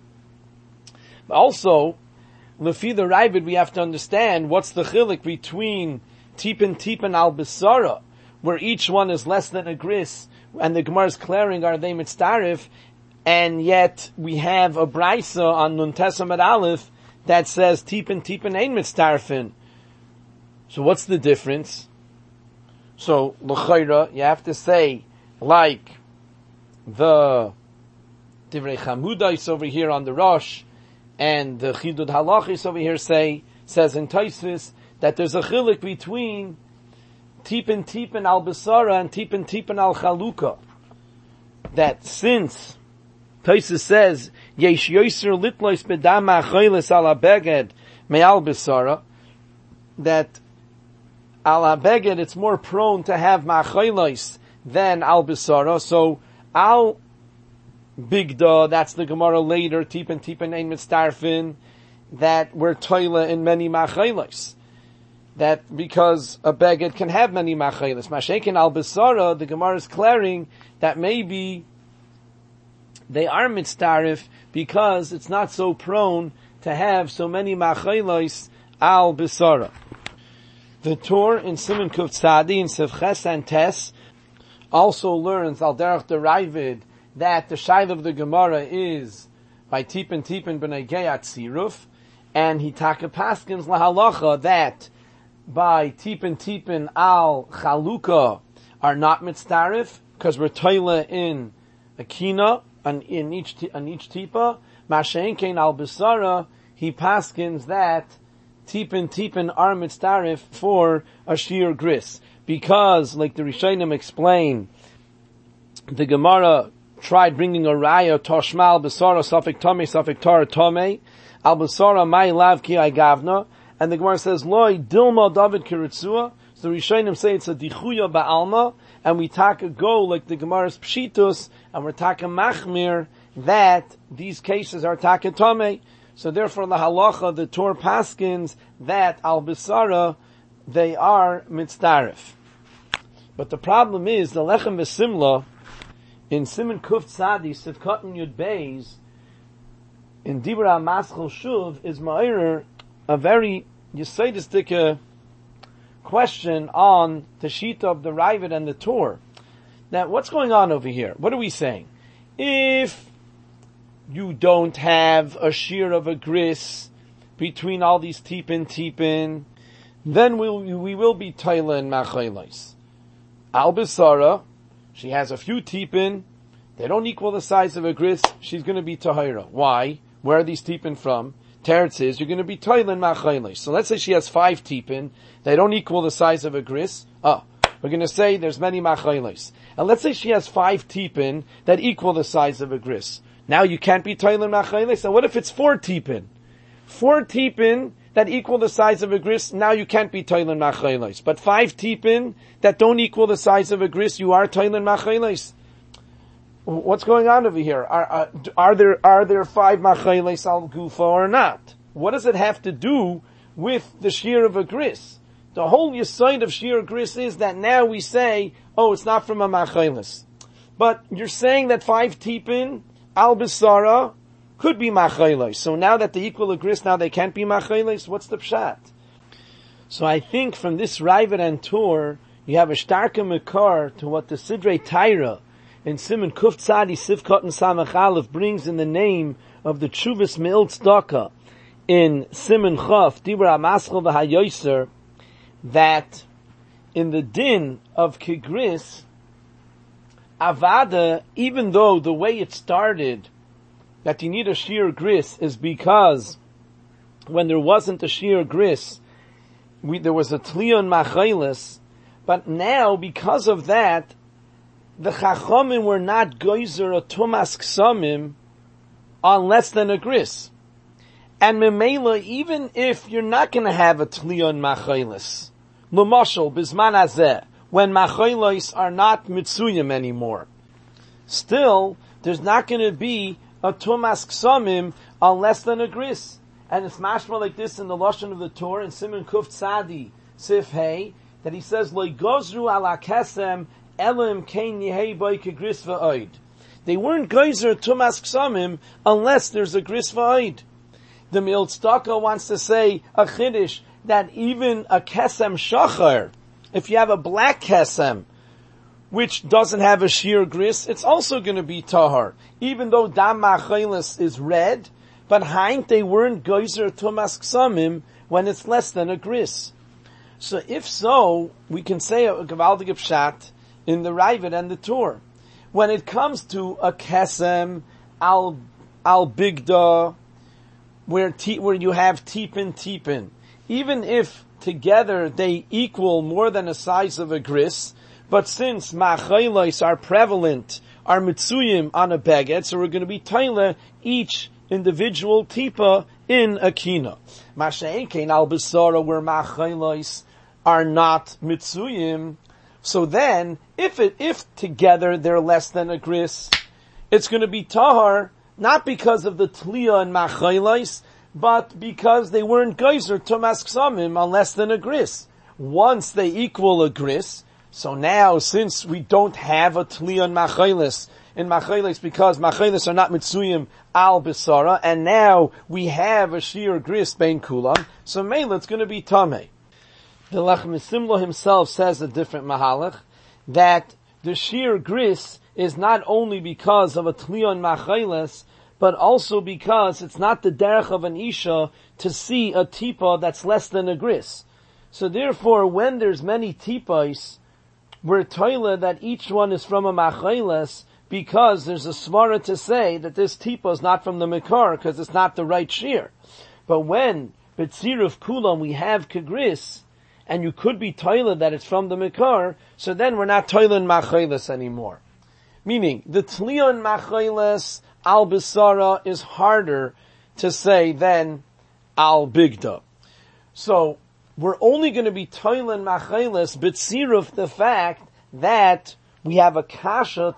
Also, lefi the Ravid, we have to understand what's the chilik between tipin al besara, where each one is less than a gris, and the Gemara's clearing are they mitzarif, and yet we have a brisa on Nun Tesam at Aleph that says tipin ein mitzarfin. So what's the difference? So l'chayra, you have to say like the Divrei Chamudais over here on the Rosh, and the Chidud Halachis over here says in Tosfos that there's a chilik between tipin al besara and tipin al chaluka. That since Tosfos says yesh yoser litlois bedama choiles al abeged me al besara, that al abeged it's more prone to have machoilos than al besara. So al Bigda, that's the Gemara later, tipin ein mitzarfin, that we're toila in many machelis. That because a beged can have many machelis. Mashenkin al besara, the Gemara is clearing that maybe they are mitzarif because it's not so prone to have so many machelis al besara. The Torah in Siman Kuf Tzadi in Sefches and Tes also learns al derech the Ravid that the shaila of the Gemara is by tipin b'nei geyat siruf, and he taka paskins lahalacha that by tipin al chaluka are not mitzarif because we're toila in a kina and in each tipa. Mashein kein al besara, he paskins that tipin are mitzarif for a shir gris, because like the Rishonim explain, the Gemara tried bringing a raya, toshmal, besara, safik tome, safik tara tome, al besara, mai lav ki ai gavna, and the Gemara says, loi dilma David kiritzua, so the Rishonim say it's a dichuya ba'alma, and we go like the Gemara's pshitus, and we're taka machmir, that these cases are taka tome. So therefore the halacha, the Torah paskins, that al besara, they are mitzdarif. But the problem is, the lechem v'simla, in Siman Kuf Tzadi, Sivkatan Yud Beis, in Dibra Maschel Shuv, is ma'arer a very yisaidistic question on the Shita of the Ravid and the Torah. Now, what's going on over here? What are we saying? If you don't have a shear of a gris between all these tipin, then we will be Taila and Machailis. Al Bisara, she has a few tipin, they don't equal the size of a gris, she's going to be Tahira. Why? Where are these tipin from? Teretz says you're going to be Taila and Machailis. So let's say she has 5 tipin, they don't equal the size of a gris. We're going to say there's many Machailis. And let's say she has 5 tipin that equal the size of a gris. Now you can't be Taila and Machailis. And what if it's 4 tipin? 4 tipin that equal the size of a gris, now you can't be Tailan Machailis. But 5 tipin that don't equal the size of a gris, you are Tailan Machailis. What's going on over here? Are there 5 Machailis al Gufa or not? What does it have to do with the shear of a gris? The whole yesod of shear gris is that now we say, it's not from a Machailis. But you're saying that 5 tipin al Bisara could be Machailis. So now that they equal a gris, now they can't be Machailis. What's the pshat? So I think from this Ravid and Tur, you have a starke mekar to what the Sidrei Taira in Siman Kuf Tzadi Sivkot and Samach Aleph brings in the name of the Tshuvas Me'il Tzedakah in Siman Chaf, Dibra Maschel v'Hayoser, that in the din of Kigris, Avada, even though the way it started, that you need a sheer gris, is because when there wasn't a sheer gris, there was a tlion machailis, but now because of that, the chachamim were not geyser a tumas ksamim on less than a gris. And memela, even if you're not going to have a tlion machailis, l'mashal bizman hazeh, when machailis are not mitzuyim anymore, still there's not going to be a tumas ksamim on less than a gris. And it's mashma like this in the Lashon of the Torah in Siman Kuf Tzadi Sif Hey, that he says, Lo gozru ala kesem elim kein yehei boy kegris v'oid. They weren't geyser tumas ksamim unless there's a gris v'oid. The Me'il Tzedakah wants to say a chiddush that even a kesem shachar, if you have a black kesem, which doesn't have a sheer gris, it's also going to be tahar. Even though dam machailis is red, but haint they weren't geyser tumas ksamim when it's less than a gris. So if so, we can say a gavaldig pshat in the Ravid and the Tur. When it comes to a kesem al bigda, where you have tipin, even if together they equal more than a size of a gris, but since machailos are prevalent, are mitzuyim on a beged, so we're going to be taila each individual tipa in a kina. Masha'enkein al besara, where machailos are not mitzuyim, so then if together they're less than a gris, it's going to be tahar, not because of the tliya and machailos, but because they weren't geyser tumas ksamim on less than a gris. Once they equal a gris, so now, since we don't have a tliya and machailos, in machailos because machailos are not mitzuyim al bisara, and now we have a sheer gris bein kulam, so mela it's going to be tameh. The Lechem Simlo himself says a different mahalach, that the sheer gris is not only because of a tliya and machailos, but also because it's not the derech of an isha to see a tipa that's less than a gris. So therefore, when there's many tipais, we're toila that each one is from a machailes, because there's a svara to say that this tipa is not from the mekar, because it's not the right shear. But when betzir of kulam we have kegris, and you could be toila that it's from the mekar, so then we're not toila in machailes anymore. Meaning, the tlion machiles al bisara is harder to say than al bigda. So, we're only going to be toilen machiles b'tziruf the fact that we have a kasha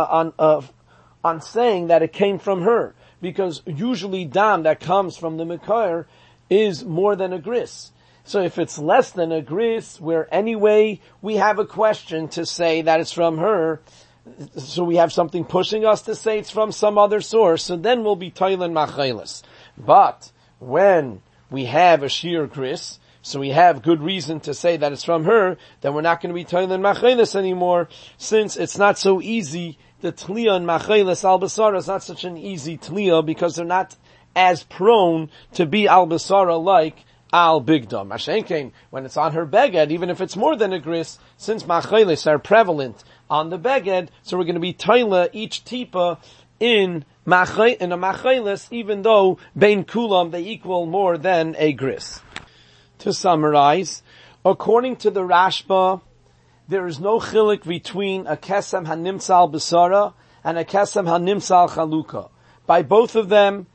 on saying that it came from her. Because usually dam that comes from the Mekar is more than a gris. So if it's less than a gris, where anyway we have a question to say that it's from her, so we have something pushing us to say it's from some other source, so then we'll be toilen machilas. But when we have a sheer gris, so we have good reason to say that it's from her, then we're not going to be toilen machilas anymore, since it's not so easy. The tliya and machilas al basara is not such an easy tliya because they're not as prone to be al basara like al bigdam. Mashenkein, when it's on her beged, even if it's more than a gris, since machilas are prevalent on the beged, so we're going to be toila each tipa in a machilas, even though bein kulam they equal more than a gris. To summarize, according to the Rashba, there is no chilik between a kesem hanimtzal basara and a kesem hanimtzal chaluka. By both of them,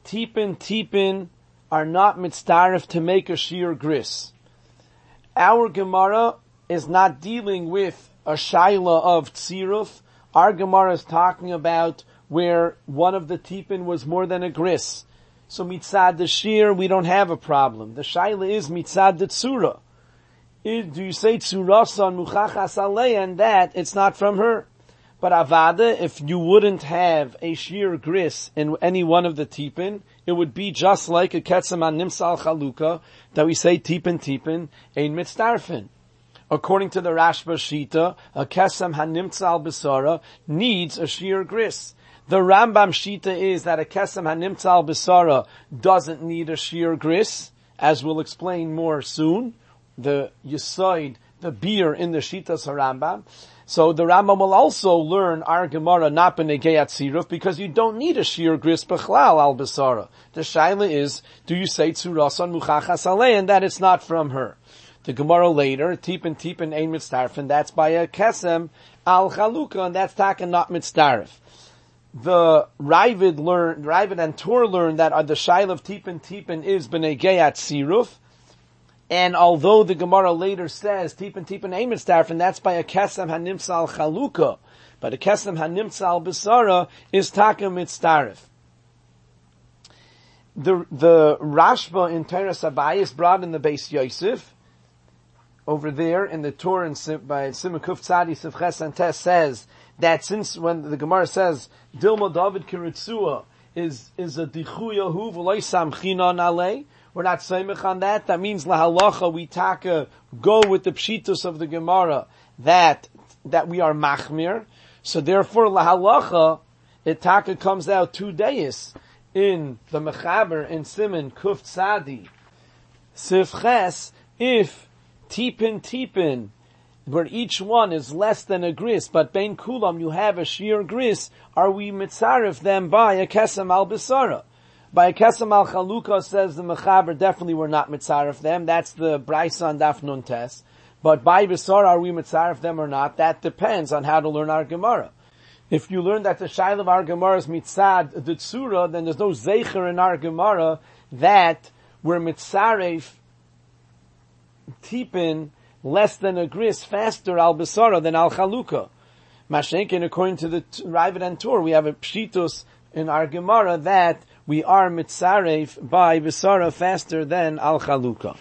tipin are not mitzdarif to make a sheer gris. Our Gemara is not dealing with a shaila of tziruf. Our Gemara is talking about where one of the tipin was more than a gris. So mitzad the sheer, we don't have a problem. The shaila is mitzad the tzura. Do you say tzurasan muchachas alei and that it's not from her? But avada, if you wouldn't have a sheer gris in any one of the tipin, it would be just like a ketzem an nimsal chaluka that we say tipin ein mitzdarfin. According to the Rashba Shita, a kesem hanimtzal bisara needs a sheer gris. The Rambam Shita is that a kesem hanimtzal bisara doesn't need a sheer gris, as we'll explain more soon. The Yisoid, the beer in the Shitas Rambam. So the Rambam will also learn our Gemara not b'negei tziruf because you don't need a sheer gris b'chlal al basara. The shaila is, do you say tzurasan muchachas alei and that it's not from her? The Gemara later, tipin ein mitzdarfin, that's by a kesem al chaluka and that's taken not mitzdarf. The Ravid and Tur learned that the shaila of tipin is b'negei tziruf. And although the Gemara later says tipin ein mitzdarfin, that's by a kesem hanimtzal chaluka, but a kesem hanimtzal basara is taka mitzdarif. The Rashba in Teres Abayis brought in the Beis Yosef over there in the Torah by Simon Kuf Tzadi Sivches and Tes says that since when the Gemara says Dilma David Kiritzua is a dichuyahu v'loy samchina nalei. We're not seimich on that. That means lahalacha we taka go with the pshitus of the Gemara that we are machmir. So therefore lahalacha it taka comes out 2 days in the mechaber in Simon Kuf Tzadi Sivches if tipin where each one is less than a gris, but bein kulam you have a sheer gris, are we mitzaref them by a kesem al bisara? By a kesem al chaluka says the mechaber definitely we're not mitzaref them. That's the Braisa on Daf Nun Tes. But by bisara are we mitzaref them or not? That depends on how to learn our Gemara. If you learn that the shail of our Gemara is mitzad the tzura, then there's no zeicher in our Gemara that we're mitzaref tipin less than a gris faster al bisara than al chaluka. Mashenkin, according to the Ravid and Tur, we have a pshitus in our Gemara that we are mitzaref by bisara faster than al chaluka.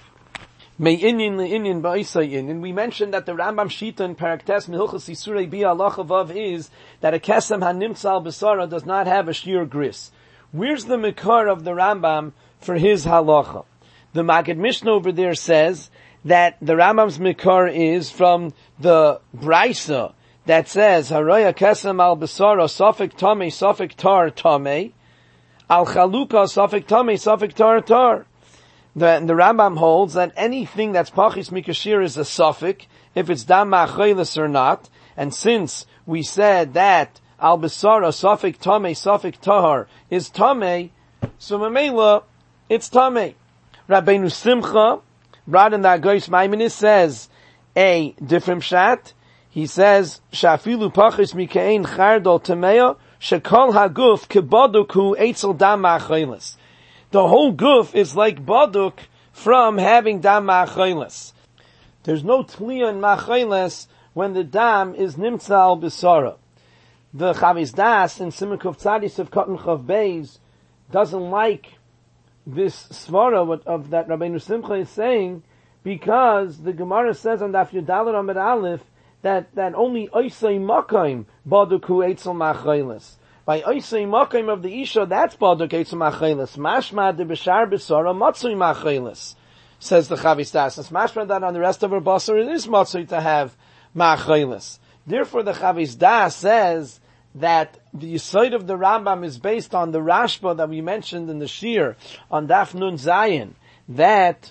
And we mentioned that the Rambam Shita in Paraktes Mehilchas Yisurei Bi Halacha Vav is that a kesem hanimtzal bisara does not have a sheer gris. Where's the Mekar of the Rambam for his halacha? The Maggid Mishnah over there says that the Rambam's Mekar is from the Braisa that says Haraya kesem al bisara safek tamei safek tar tamei al chaluka safek tamei safek tar tar. The Rambam holds that anything that's pachis mikashir is a suffix, if it's dam ma'achelis or not. And since we said that al bisara suffix tamei suffix tahar is tamei, so memela it's tamei. Rabbeinu Simcha, brought in the Agois Maimonides, says a different shat. He says, Shafilu pachis mikein chardol tamea, shekol haguf kebaduk hu eitzel dam ma'achaylis. The whole guf is like baduk from having dam ma'achaylis. There's no tliya in ma'achaylis when the dam is nimtzal b'sara. The Chavis Das in Siman Kuf Tzadis of Cotton Chav Beis doesn't like this svara of that Rabbeinu Simcha is saying, because the Gemara says on Daf Yudalad Amid Aleph that only Oisei Makayim Baduku Eitzel Machaylis. By Oisei Makayim of the Isha, that's Baduk Eitzel Machaylis. Mashma de Bishar B'Sara Matzui Machaylis, says the Chavis Das. It's mashma that on the rest of her basar it is Matzui to have Machaylis. Therefore the Chavis Das says that the Yesod of the Rambam is based on the Rashba that we mentioned in the Shir on Daf Nun Zayin, that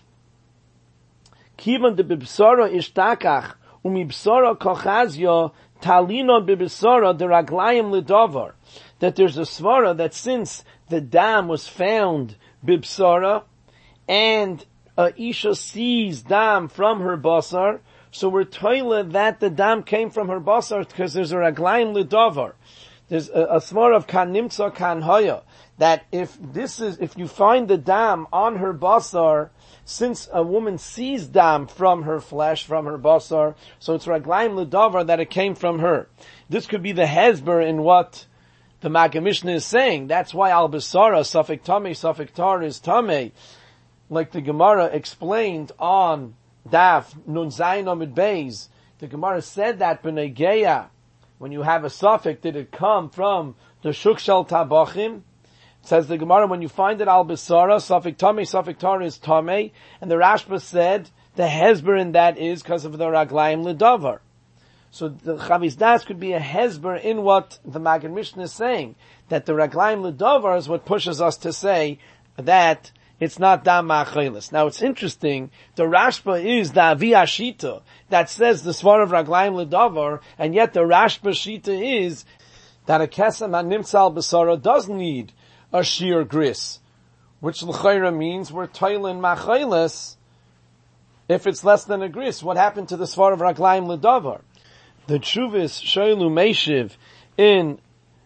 Kivan de Bibsara Ishtakach Umibsara Kochazya Talino Bibsara de Raglayim Lidovar, that there's a svara that since the dam was found Bibsara and Isha sees dam from her basar, so we're toilet that the dam came from her basar because there's a Raglayim Lidovar. There's a svara of kan nimtza kan hoya, that if you find the dam on her basar, since a woman sees dam from her flesh, from her basar, so it's raglaim ledavar that it came from her. This could be the hezber in what the Maggid Mishnah is saying. That's why al basara safek tamei safek tar is tamei, like the Gemara explained on Daf Nun Zayin Amid Beis. The Gemara said that b'nei geya, when you have a suffix, did it come from the shuk shel tabachim? Says the Gemara, when you find it al bisara, suffix tar is tamei, and the Rashba said the hezber in that is because of the raglayim ledavar. So the Chavis Das could be a hezber in what the Maggid Mishnah is saying, that the raglayim ledavar is what pushes us to say that it's not dam ma'achaylis. Now it's interesting, the Rashba is the Avi Ashita that says the svar of raglayim ledavar, and yet the Rashba Shita is that a kesem hanimtzal b'sara does need a sheer gris, which l'chayra means we're toilin ma'achaylis if it's less than a gris. What happened to the svar of raglayim ledavar? The Tshuvis Shoilu Meishiv in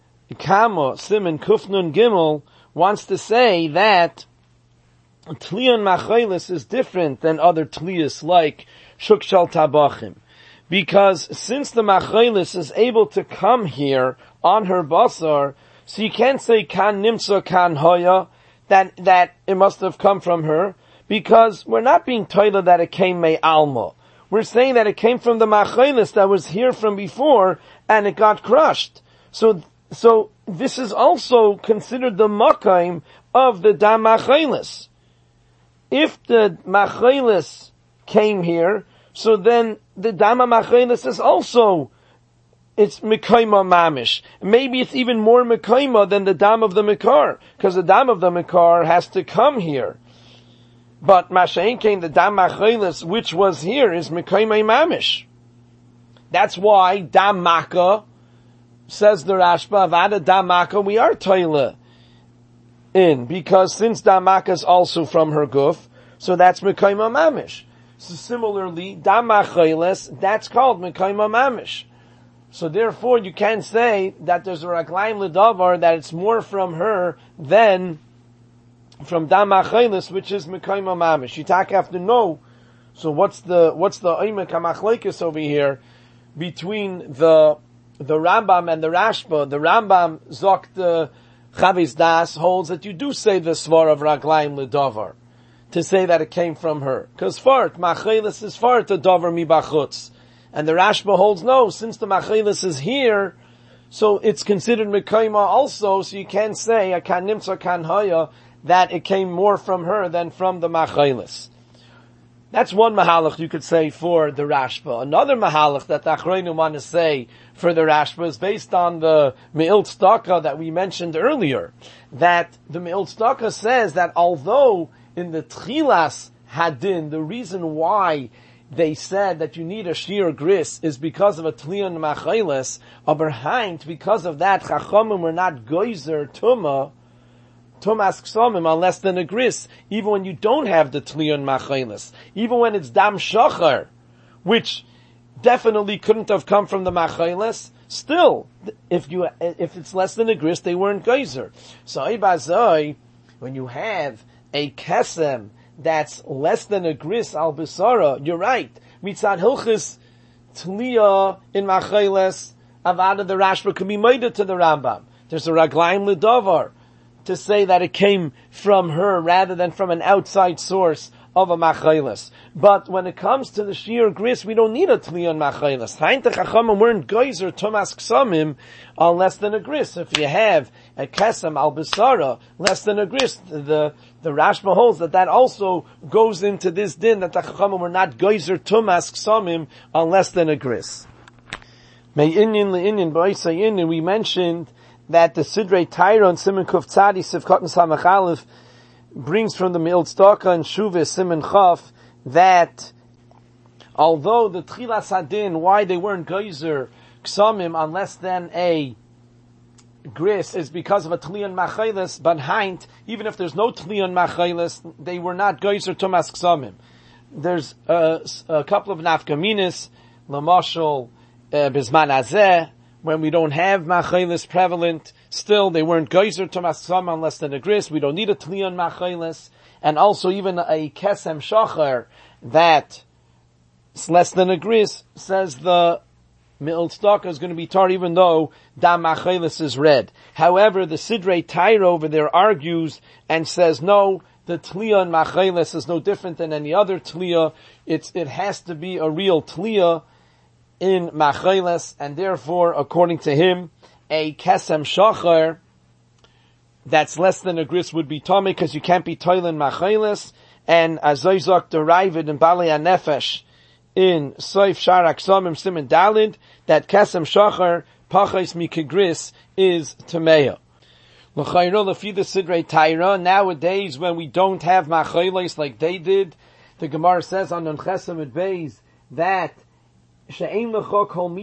Kamo Siman Kufnun Gimel wants to say that Tliyan Machaylis is different than other Tliyas like Shuk Shal Tabachim. Because since the Machaylis is able to come here on her basar, so you can't say Kan Nimtza Kan Hoya, that it must have come from her, because we're not being told that it came Mei Alma. We're saying that it came from the Machaylis that was here from before, and it got crushed. So this is also considered the Makayim of the Dam Machaylis. If the Machaylis came here, so then the Dama Machaylis is also, it's Mekayma Mamish. Maybe it's even more Mekayma than the Dam of the Mekar, because the Dam of the Mekar has to come here. But Masha'in came, the Dam Machaylis, which was here, is Mekayma Mamish. That's why Dam Maka, says the Rashba, Avada Dam Maka, we are Toila in, because since Dam Maka is also from her guf, so that's Mekayma Mamish. So similarly, Dam Machaylis, that's called Mekayma Mamish. So therefore, you can't say that there's a Raglayim Ledavar, that it's more from her than from Dam Machaylis, which is Mekayma Mamish. You have to know, so what's the Oimek HaMachlekes over here, between the Rambam and the Rashba? The Rambam, Zok the Chavis Das, holds that you do say the Svar of Raglayim Ledavar, to say that it came from her. Because Fart, Machaylis is Fart, the Dover Mibachutz. And the Rashba holds no, since the Machaylis is here, so it's considered Mekayma also, so you can't say, a Kan Nimtza Kan Haya, that it came more from her than from the Machaylis. That's one mahalach you could say for the Rashba. Another mahalach that the Achronim want to say for the Rashba is based on the Me'il Tzedakah that we mentioned earlier. That the Me'il Tzedakah says that although in the Tchilas Hadin, the reason why they said that you need a sheer gris is because of a Tliyan Machaylis, aber because of that, Chachamim were not Geyser Tumas Ksamim unless than a gris, even when you don't have the Tliyan Machaylis. Even when it's Dam Shachar, which definitely couldn't have come from the machilas. Still, if it's less than a gris, they weren't geyser. So ibazoi, when you have a kesem that's less than a gris al bisara, you're right. Mitzad hilchis tliya in machilas, avada the Rashba could be made to the Rambam. There's a raglaim ledavar to say that it came from her rather than from an outside source of a machilas. But when it comes to the sheer gris, we don't need a tlion machilas. Hainte chachamim weren't geyser tomas ksamim on less than a gris. If you have a kesem al bisara less than a gris, the Rashba holds that also goes into this din that the chachamim were not geyser tomas ksamim on less than a gris. May inyan le'inyan ba'isay inyan, we mentioned that the Sidrei Taira and Siman Kuf Tzadi Sivkot Samach Aleph brings from the Me'il Tzedakah and Shuvah Siman Chaf that although the Tchilas Hadin, why they weren't geyser ksamim on less than a gris is because of a Tlion Machilas, but Haint, even if there's no Tlion Machilas, they were not geyser Tomas ksamim. There's a couple of nafkaminis, Lamashal, Bizman Azeh, when we don't have machilas prevalent, still they weren't geyser to masam unless than a gris. We don't need a tlion machilas, and also even a kesem shachar that is less than a gris, says the Me'il Tzedakah is going to be tar even though dam machilas is red. However, the Sidrei Taira over there argues and says no, the tlion machilas is no different than any other tliya. It has to be a real tliya in machilas, and therefore, according to him, a kesem shachar that's less than a gris would be tummy because you can't be toiling machilas. And azoizok derived in Balei HaNefesh in Soif Shar Aksamim Siman Dalid that kesem shachar pachais mikegris is tameya. L'chayro lefi the Sidrei Taira, nowadays when we don't have machilas like they did, the Gemara says on Nun Chesem et Beis that in those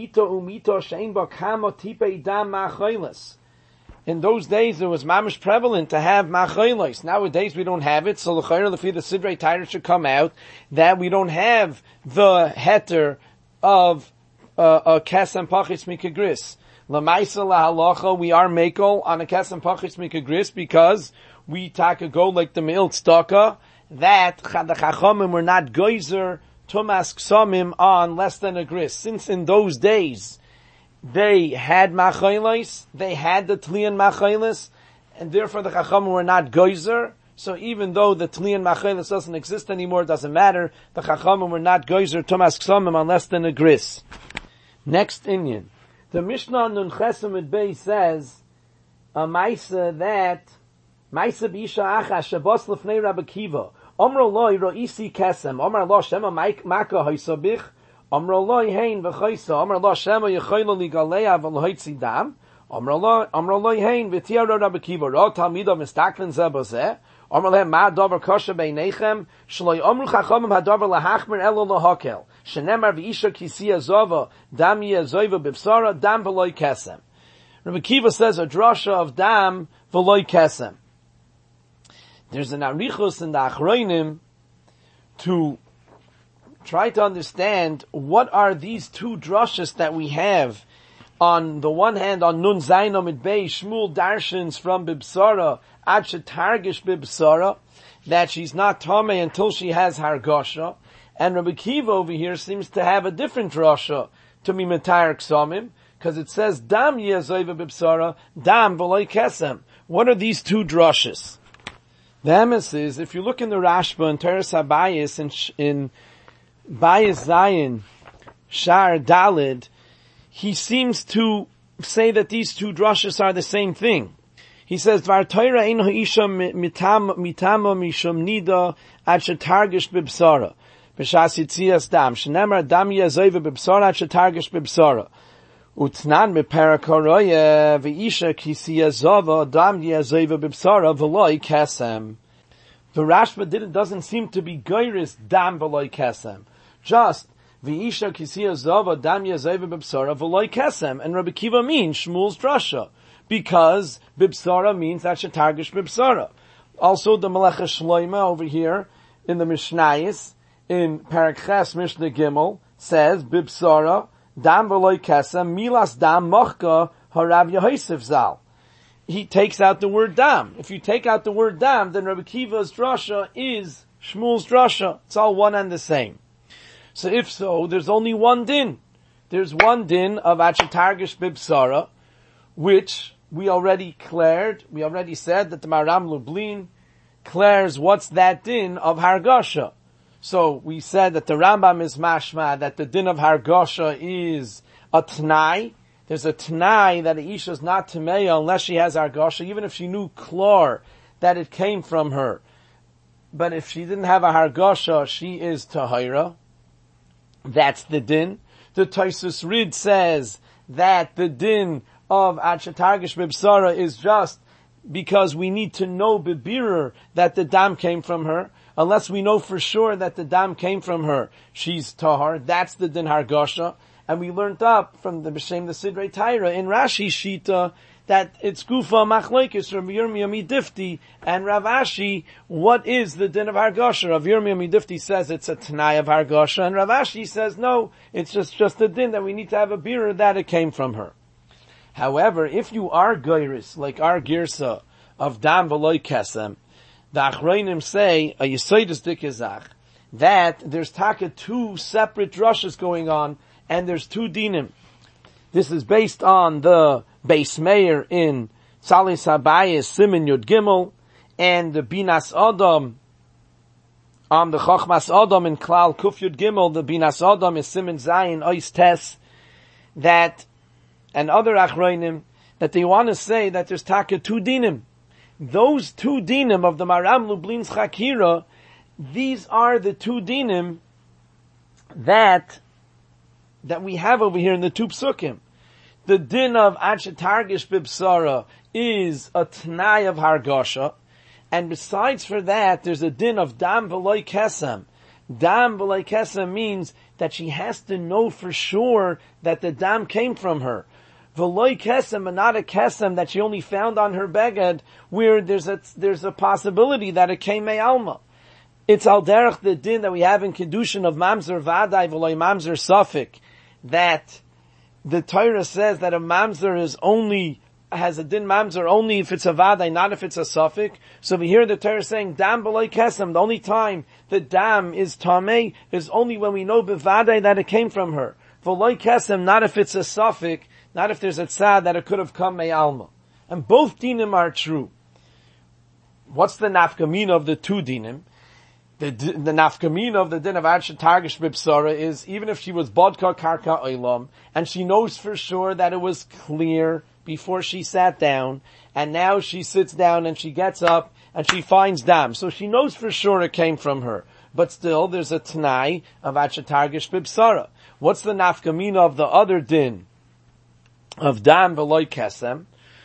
days, it was mamish prevalent to have machilas. Nowadays, we don't have it. So the Sidrei Taira should come out that we don't have the heter of a kesem pachis mikegris. Lamaisa lahalacha, we are makel on a kesem pachis mikegris because we take a go like the Me'il Tzedakah that the chachamim were not geyser Tomas Ksamim on less than a gris. Since in those days, they had machilas, they had the tlion machilas, and therefore the chachamim were not geyser. So even though the tlion machilas doesn't exist anymore, it doesn't matter. The chachamim were not geyser Tomas Ksamim on less than a gris. Next inyan. The Mishnah Nun Chesem et Beis says, a Maisa that, Maisa b'isha acha shabos lefnei Rabbi Kiva, Omro loy ro'isi kesem, Omar lo shema maka haisabich, Omro loy hein v'chaisa, Omar lo shema yechaylo ligaleya v'lohitzi dam, Omro loy hein v'tiyaro Rabbi Kiva, Ro talmido mistaklen zebozeh, Omar lehem ma dover kosher beinechem, Shloi omru chachamim hadover lahachmer elo lohakel, Shenemar v'isha kisiya zova, Dam yezoiva b'bsara, Dam v'loy kesem. Rabbi Kiva says a drasha of dam v'loy kesem. There's an arichos in the Achronim to try to understand what are these two drashas that we have. On the one hand, on Nun Zayin Amid Bey, Shmuel darshans from Bibsara, Ad Shetargish Bibsara, that she's not Tameh until she has Hargasha. And Rabbi Kiva over here seems to have a different drasha to be Metar Ksamim, because it says, Dam Yezoiva Bibsara, Dam V'loi Kesem. What are these two drashas? The emes is, if you look in the Rashba and Teres HaBayis in Bayis Zayin, Shar Dalid, he seems to say that these two drashas are the same thing. He says, Dvar Torah ein ha'isha mitama mishum nida ad shetargish bibsara. B'shas yitzias dam. Shenemar dam yezoiva bibsara ad shetargish bibsara. Utnan beperak horoye v'isha kisiya zova dam yezoiva bibsara v'loi kesem. The Rashba doesn't seem to be geiris dam v'loi kesem. Just v'isha kisiya zova dam yezoiva bibsara v'loi kesem. And Rabbi Kiva means Shmuel's drasha, because bibsara means that shetargish bibsara. Also the Melecha Shloima over here in the Mishnayis in Parak Ches Mishnah Gimel says, Bibsara, dam v'loy kesem, milas dam mochka, harav Yehosef zal. He takes out the word dam. If you take out the word dam, then Rabbi Kiva's drasha is Shmuel's drasha. It's all one and the same. So if so, there's only one din. There's one din of Achatargish Bibsara, which we already cleared. We already said that the Maram Lublin clears what's that din of Hargasha. So we said that the Rambam is mashma, that the din of Hargasha is a Tnai. There's a Tnai that a Isha is not Tameya unless she has Hargasha, even if she knew Klor that it came from her. But if she didn't have a Hargasha, she is Tahira. That's the din. The Taisus Rid says that the din of Achatargish Bibsara is just because we need to know Bibirer that the dam came from her. Unless we know for sure that the dam came from her, she's Tahar. That's the din Hargasha. And we learned up from the B'Shem the Sidrei Taira in Rashi Shita that it's Gufa Machlekes from Yirmiyah Midifti and Rav Ashi. What is the din of Hargasha? Rav Yirmiyah Midifti says it's a Tanai of Hargasha, and Rav Ashi says no, it's just a din that we need to have a beer that it came from her. However, if you are Geiris, like our Girsa of Dam V'loy Kesem, the Achreinim say, a Yesodus Dikizach, that there's taka two separate drushes going on, and there's two dinim. This is based on the Beis Meir in Salis Habayis Simin Yud Gimel, and the Binas Adam on the Chochmas Adam in Klal Kuf Yud Gimel. The Binas Adam is Simin Zayin Ois Tes, that, and other Achreinim, that they want to say that there's taka two dinim. Those two dinim of the Maram Lublin's Chakira, these are the two dinim that we have over here in the two psukim. The din of Achatargish Bibsara is a Tnai of Hargasha, and besides for that, there's a din of Dam V'loy Kesem. Dam V'loy Kesem means that she has to know for sure that the dam came from her. V'loy Kesem, and not a Kesem that she only found on her beged, where there's a possibility that it came Me'alma. It's al derech the din that we have in Kedushin of Mamzer Vadai V'loy Mamzer Safik, that the Torah says that a Mamzer has a din Mamzer only if it's a Vadai, not if it's a Safik. So we hear the Torah saying, Dam V'loy Kesem, the only time the dam is Tameh is only when we know B'vadai that it came from her. V'loy Kesem, not if it's a Safik, not if there's a tzad that it could have come Me'alma. And both dinim are true. What's the nafkamina of the two dinim? The nafkamina of the din of Achatargish Bibsara is, even if she was Bodka Karka Olam, and she knows for sure that it was clear before she sat down, and now she sits down and she gets up and she finds dam. So she knows for sure it came from her. But still, there's a Tanai of Achatargish Bibsara. What's the nafkamina of the other din of Dam V'loy Kesem?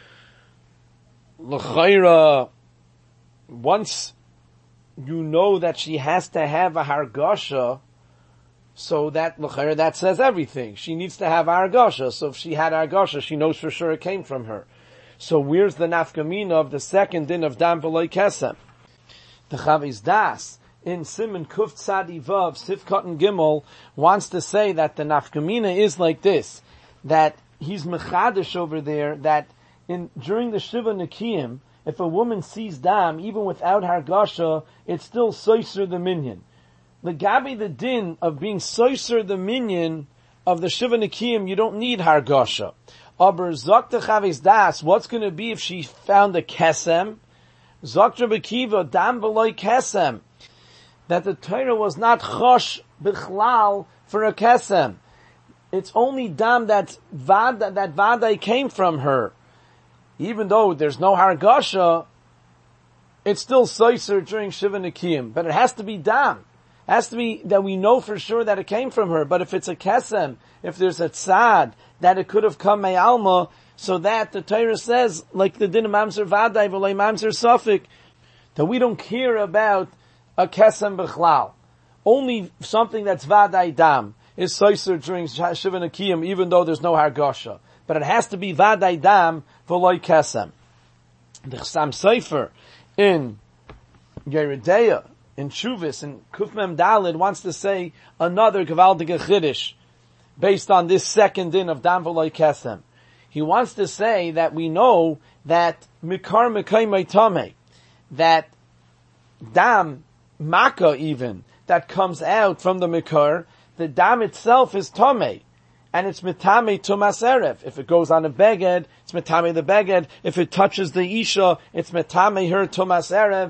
L'chayra, once you know that she has to have a Hargasha, so that l'chayra, that says everything. She needs to have a Hargasha. So if she had Hargasha, she knows for sure it came from her. So where's the nafkamina of the second din of Dam V'loy Kesem? The Chavis Das in Siman Kuf Tzadi Vav Sifkat and Gimel wants to say that the nafkamina is like this, that he's mechadish over there, that during the Shiva Nikiyim, if a woman sees dam, even without Hargasha, it's still soiser the minyan. The gabi, the din of being soiser the minyan of the Shiva Nikiyim, you don't need Hargasha. Aber Zokta Chavis Das, what's going to be if she found a Kesem? Zokta Bekiva, Dam V'loy Kesem. That the Torah was not chosh bichlal for a Kesem. It's only dam that Vadai came from her. Even though there's no Hargasha, it's still soiser during Shiva Nikiyim. But it has to be dam. It has to be that we know for sure that it came from her. But if it's a Kesem, if there's a tzad, that it could have come Me'alma, so that the Torah says, like the din of Mamzer Vadai V'loy Mamzer Safik, that we don't care about a Kesem B'chlal. Only something that's Vadai Dam is soiser during Shiva Nikiyim, even though there's no Hargasha. But it has to be Vadai Dam V'loy Kesem. The Chassam Sofer in Yeridea in Shuvis, and Kufmem Dalid wants to say another Gavaldige Chiddush based on this second din of Dam V'Lo Kesem. He wants to say that we know that Mikar Mekayimei Tameh, that Dam, Makkah even, that comes out from the Mikar, the Dam itself is Tameh. And it's Mitame Tumas Erev. If it goes on a beged, it's Mitame the beged. If it touches the Isha, it's Mitame her Tumas Erev.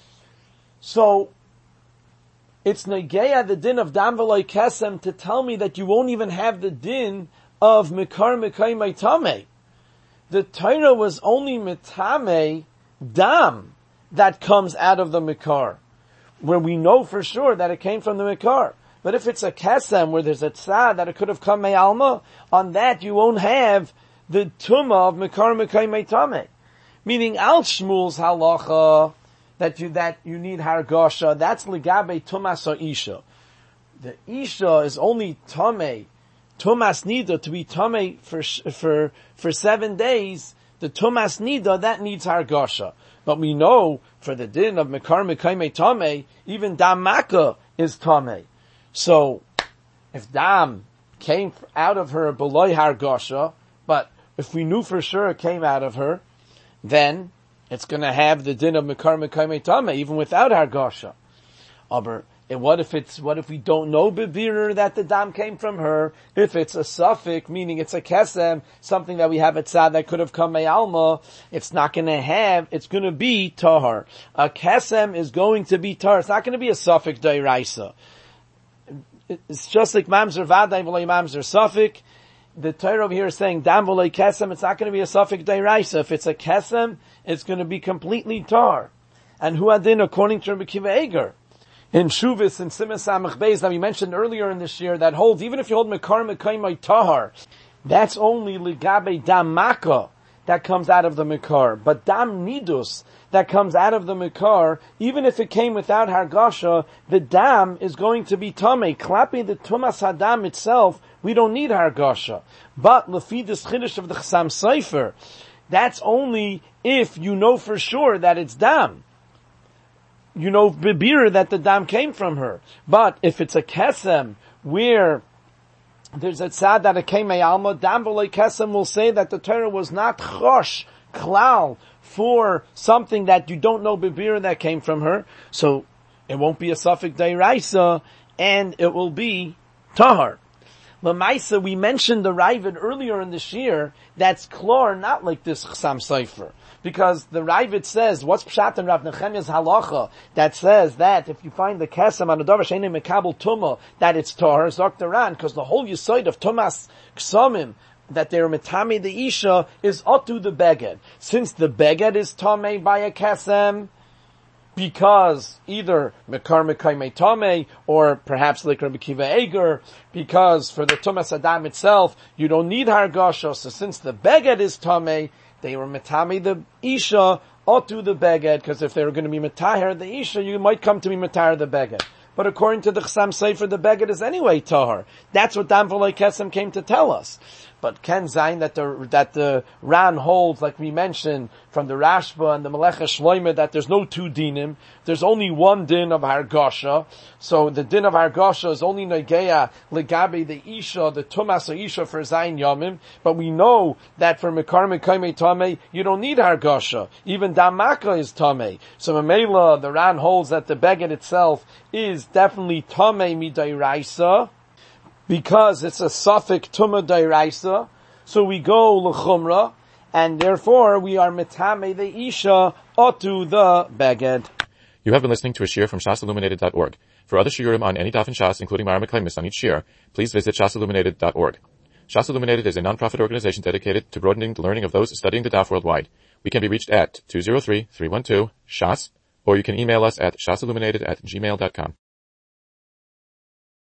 So, it's Negeya, the din of Dam V'Lo Kesem, to tell me that you won't even have the din of Mikar Mekayimei Tameh. The Torah was only Mitame Dam that comes out of the Mikar, where we know for sure that it came from the Mikar. But if it's a kesem where there's a tzad that it could have come me'alma, on that you won't have the tumah of Mikar Mekayimei Tameh. Meaning Al Shmuel's halacha that you need hargasha, that's legabe tumas isha. The isha is only tameh, tumas nida, to be tameh for 7 days. The tumas nida, that needs hargasha. But we know for the din of Mikar Mekayimei Tameh, even Dam Makkah is tameh. So, if Dam came out of her below hargasha, but if we knew for sure it came out of her, then it's going to have the din of Mikar Mekayimei Tameh even without hargasha. Aber what if we don't know bebirur that the Dam came from her? If it's a suffix, meaning it's a kesem, something that we have at tzad that could have come me'alma, it's not going to have. It's going to be tahar. A kesem is going to be tahar. It's not going to be a suffix dairaisa. It's just like mamzer vaday v'lo mamzer suffix. The Torah over here is saying Dam V'Lo Kesem. It's not going to be a suffix dairaisa. If it's a kesem, it's going to be completely tar. And who adin according to Rabbi Akiva Eiger in Shuvis and Simas Samach Beis that we mentioned earlier in this year that holds even if you hold Mikar Mekayimei Tahar, that's only ligabe Dam Makkah that comes out of the Mikar. But Dam Nidus that comes out of the Mikar, even if it came without Hargasha, the Dam is going to be Tameh. Klapi the Tumas Hadam itself, we don't need Hargasha. But Lefi the Chiddush of the Chassam Sofer, that's only if you know for sure that it's Dam. You know bebir that the Dam came from her. But if it's a Kesem where there's a tzad that it came me'alma, Dam V'Lo Kesem will say that the Torah was not chosh, klal, for something that you don't know bebir that came from her. So it won't be a suffix dairaisa, and it will be tahar. Lamaisa, we mentioned the Ravid earlier in this year, that's klor, not like this Chassam Sofer. Because the Ravid says, what's Pshat and Rav Nechemiah's halacha, that says that if you find the kesem on a davar she'eino mekabel tumah, that it's tahar, Zoktaran, because the whole yisoid of tumas ksamim, that they're mitame the isha, is otu the beged. Since the beged is tameh by a kesem, because either Mikar Mekayimei Tameh, or perhaps like Rabbi Akiva Eiger, because for the Tumas Adam itself, you don't need Hargasha, so since the Beged is Tameh, they were Metame the Isha, otu the Beged, because if they were going to be Metaher the Isha, you might come to be Metaher the Beged. But according to the Chassam Sofer, the Beged is anyway Tahar. That's what Dam V'Lo Kesem came to tell us. But Ken Zayin that the Ran holds, like we mentioned, from the Rashba and the Melecha Shloimeh, that there's no two dinim. There's only one din of Hargasha. So the din of Hargasha is only Negeya, Legabe, the Isha, the Tumas Isha for Zayin Yomim. But we know that for Mikar Mekayimei Tameh, you don't need Hargasha. Even Dam Makkah is Tameh. So Mamela, the Ran holds that the Beged itself is definitely Tameh Midairaisa, because it's a suffix Tumah Dairaisa, so we go L'chumra, and therefore we are Mitame the Isha otu the Beged. You have been listening to a shiur from shasilluminated.org. For other shiurim on any daf in Shas, including Mara Meklemis on each shiur, please visit shasilluminated.org. Shas Illuminated is a non-profit organization dedicated to broadening the learning of those studying the daf worldwide. We can be reached at 203-312-SHAS, or you can email us at shasilluminated@gmail.com.